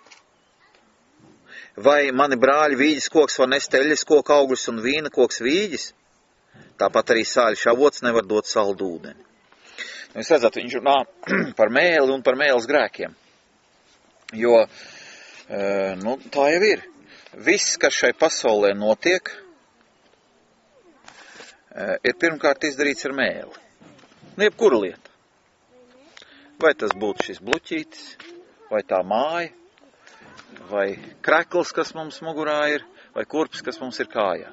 Vai mani brāļi vīģis koks var nest eļļas koka augļus un vīna koks vīģis? Tāpat arī sāļš avots nevar dot saldu ūdeni. Jūs redzat, viņš runā par mēli un par mēles grēkiem. Jo, nu, tā jau ir. Viss, kas šai pasaulē notiek, ir pirmkārt izdarīts ar mēli. Jebkura lieta. Vai tas būtu šis bluķītis, vai tā māja, vai krekls, kas mums mugurā ir, vai kurps, kas mums ir kājā.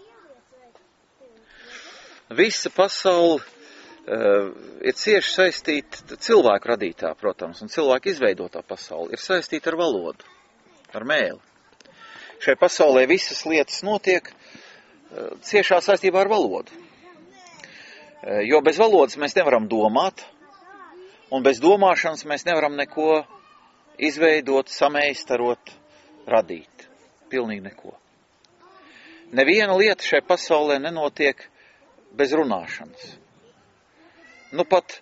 Visa pasaule uh, ir cieši saistīta cilvēku radītā, protams, un cilvēku izveidotā pasaule ir saistīta ar valodu, ar mēli. Šai pasaulē visas lietas notiek uh, ciešā saistībā ar valodu. Uh, jo bez valodas mēs nevaram domāt, un bez domāšanas mēs nevaram neko izveidot, sameistarot, radīt. Pilnīgi neko. Neviena lieta šai pasaulē nenotiek bez runāšanas. Nu pat,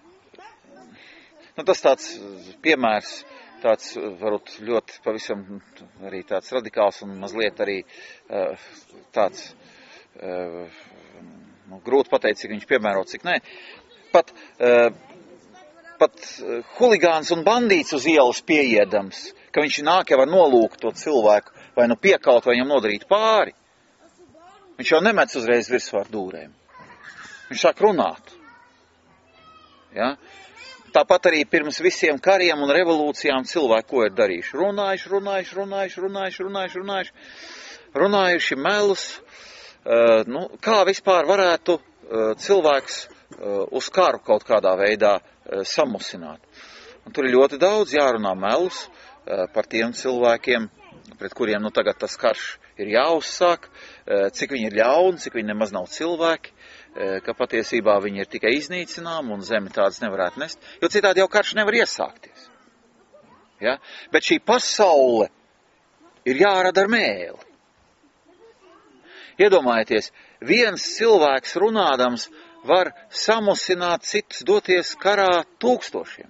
nu tas tāds piemērs, tāds varbūt ļoti pavisam arī tāds radikāls un mazliet arī uh, tāds, uh, nu, grūti pateikt, cik viņš piemēro, cik nē. Pat, uh, pat huligāns un bandīts uz ielas pieiedams, ka viņš nāk jau ar nolūku to cilvēku, vai nu piekaut, vai viņam nodarīt pāri. Viņš jau nemec uzreiz virsū ar dūrēm. Viņš sāk runāt. Ja? Tāpat arī pirms visiem kariem un revolūcijām cilvēki ko ir darījuši? Runājuši, runājuši, runājuši, runājuši, runājuši, runājuši, runājuši melus. Uh, nu, kā vispār varētu uh, cilvēks uh, uz karu kaut kādā veidā uh, samusināt? Un tur ir ļoti daudz jārunā melus uh, par tiem cilvēkiem, pret kuriem nu tagad tas karš ir jāuzsāk, uh, cik viņi ir ļauni, cik viņi nemaz nav cilvēki, ka patiesībā viņi ir tikai iznīcinām un zemi tādas nevarētu nest, jo citādi jau karš nevar iesākties. Ja? Bet šī pasaule ir jārada ar mēli. Iedomājieties, viens cilvēks runādams var samusināt citus doties karā tūkstošiem.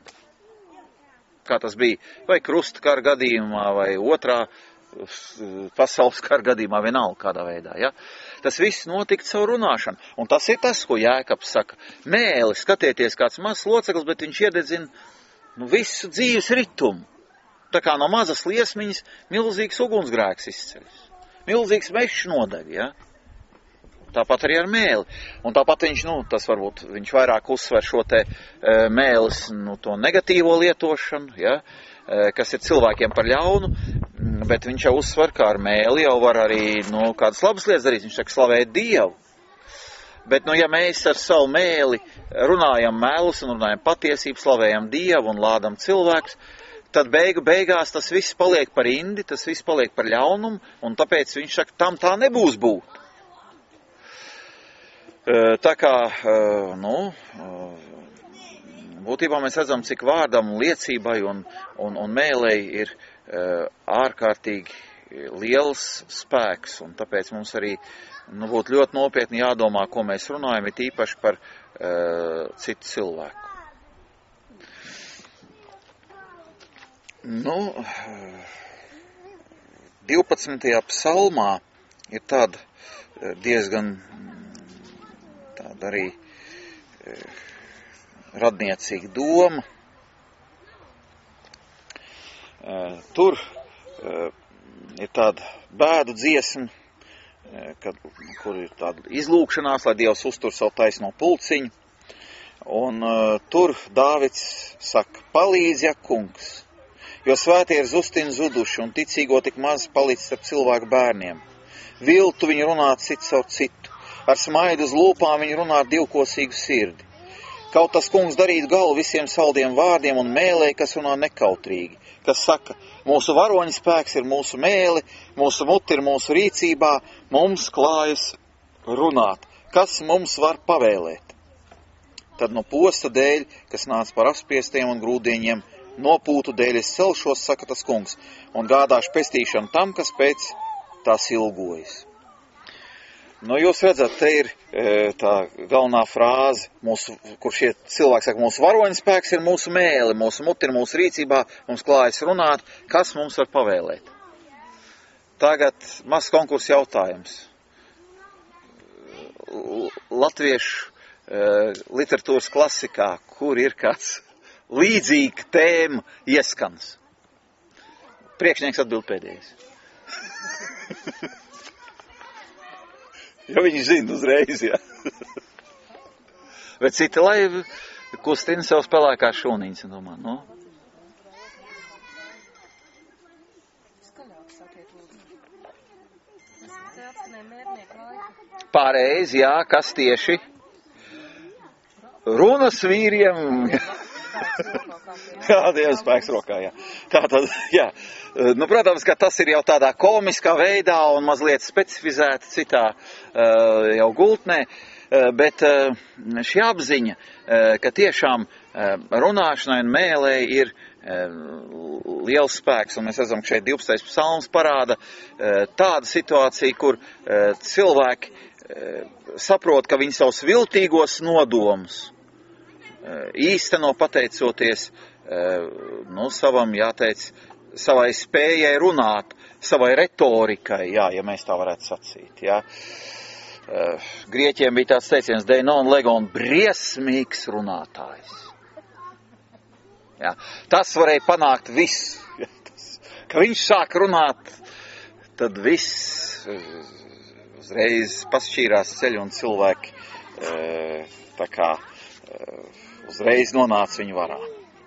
Kā tas bija vai krusta kara gadījumā, vai otrā pasaules kara gadījumā, vienalga kādā veidā. Ja? Tas viss notika caur runāšanu. Un tas ir tas, ko Jēkabs saka. Mēli, skatieties, kāds mazs loceklis, bet viņš iededzina nu, visu dzīves ritumu. Tā kā no mazas liesmiņas milzīgs ugunsgrēks izceļas. Milzīgs mešs nodeg, ja? Tāpat arī ar mēli. Un tāpat viņš, nu, tas varbūt, viņš vairāk uzsver šo te e, mēlis, nu, to negatīvo lietošanu, ja? E, kas ir cilvēkiem par ļaunu, bet viņš jau uzsver, kā ar mēli jau var arī, nu, kādas labas lietas darīt. Viņš saka, slavēt Dievu. Bet, nu, ja mēs ar savu mēli runājam mēlus un runājam patiesību, slavējam Dievu un lādam cilvēkus, tad beigu beigās tas viss paliek par indi, tas viss paliek par ļaunumu, un tāpēc viņš saka, tam tā nebūs būt. Tā kā, nu, būtībā mēs redzam, cik vārdam liecībai un, un, un mēlei ir ārkārtīgi liels spēks, un tāpēc mums arī nu, būtu ļoti nopietni jādomā, ko mēs runājam, ir īpaši par uh, citu cilvēku. Nu, divpadsmitajā psalmā ir tāda diezgan tāda arī uh, radniecīga doma. Uh, tur uh, ir tāda bēdu dziesma, uh, kad, kur ir tāda izlūkšanās, lai Dievs uztur savu taisno pulciņu. Un uh, tur Dāvids saka, palīdzi, ja kungs, jo svētie ir zustin zuduši un ticīgo tik maz palicis starp cilvēku bērniem. Viltu viņi runā cits savu citu, ar smaidu uz lūpām viņi runā ar divkosīgu sirdi. Kaut tas kungs darītu galu visiem saldiem vārdiem un mēlē, kas runā nekautrīgi, kas saka, mūsu varoņa spēks ir mūsu mēli, mūsu muti ir mūsu rīcībā, mums klājas runāt, kas mums var pavēlēt. Tad no posta dēļ, kas nāca par apspiestiem un grūdieņiem, nopūtu dēļ es celšos, saka tas kungs, un gādāšu pestīšanu tam, kas pēc tās ilgojas. Nu, jūs redzat, te ir e, tā galvenā frāze, mūsu, kur šie cilvēki saka, mūsu varoņa spēks ir mūsu mēli, mūsu muti ir mūsu rīcībā, mums klājas runāt, kas mums var pavēlēt. Tagad mazs konkurss jautājums. Latviešu e, literatūras klasikā, kur ir kāds līdzīga tēma ieskans? Priekšnieks atbild pēdējais. Jo viņi zina uzreiz, jā. Bet citi, lai kustina sev spēlēkā šūniņas, domā, nu? Pareizi, jā, kas tieši? Runas vīriem. Jā, Dievs spēks rokā, jā. Tātad, jā. Nu, protams, ka tas ir jau tādā komiskā veidā un mazliet specifizēta citā uh, jau gultnē, uh, bet uh, šī apziņa, uh, ka tiešām uh, runāšanai un mēlē ir uh, liels spēks, un mēs redzam, ka šeit divpadsmitais psalms parāda uh, tādu situāciju, kur uh, cilvēki uh, saprot, ka viņi savus viltīgos nodomus īsteno pateicoties, nu, savam, jāteic, savai spējai runāt, savai retorikai, jā, ja mēs tā varētu sacīt, jā. Grieķiem bija tāds teiciens, deinon legon, briesmīgs runātājs. Jā, tas varēja panākt viss. Jā, tas, ka viņš sāk runāt, tad viss uzreiz pašķīrās ceļu un cilvēki tā kā uzreiz nonāca viņu varā.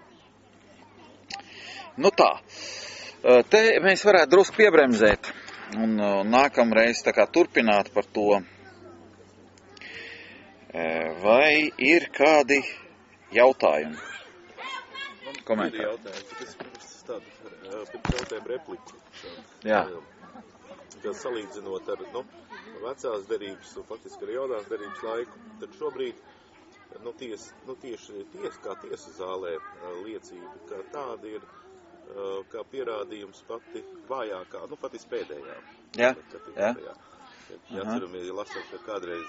Nu tā, te mēs varētu drusku piebremzēt un nākamreiz tā kā turpināt par to, vai ir kādi jautājumi? Komentāri. Ir jautājumi, tas ir tādu, pirms jautājumu repliku. Jā. Kad salīdzinot ar, nu, vecās derības un faktiski ar jaunās derības laiku, tad šobrīd Nu, ties, nu, tieši ties, kā tiesa zālē liecība, ka tāda ir kā pierādījums pati vājākā, nu, pati spēdējā. Jā, jā. Ja atceramies, ja lasot, ka kādreiz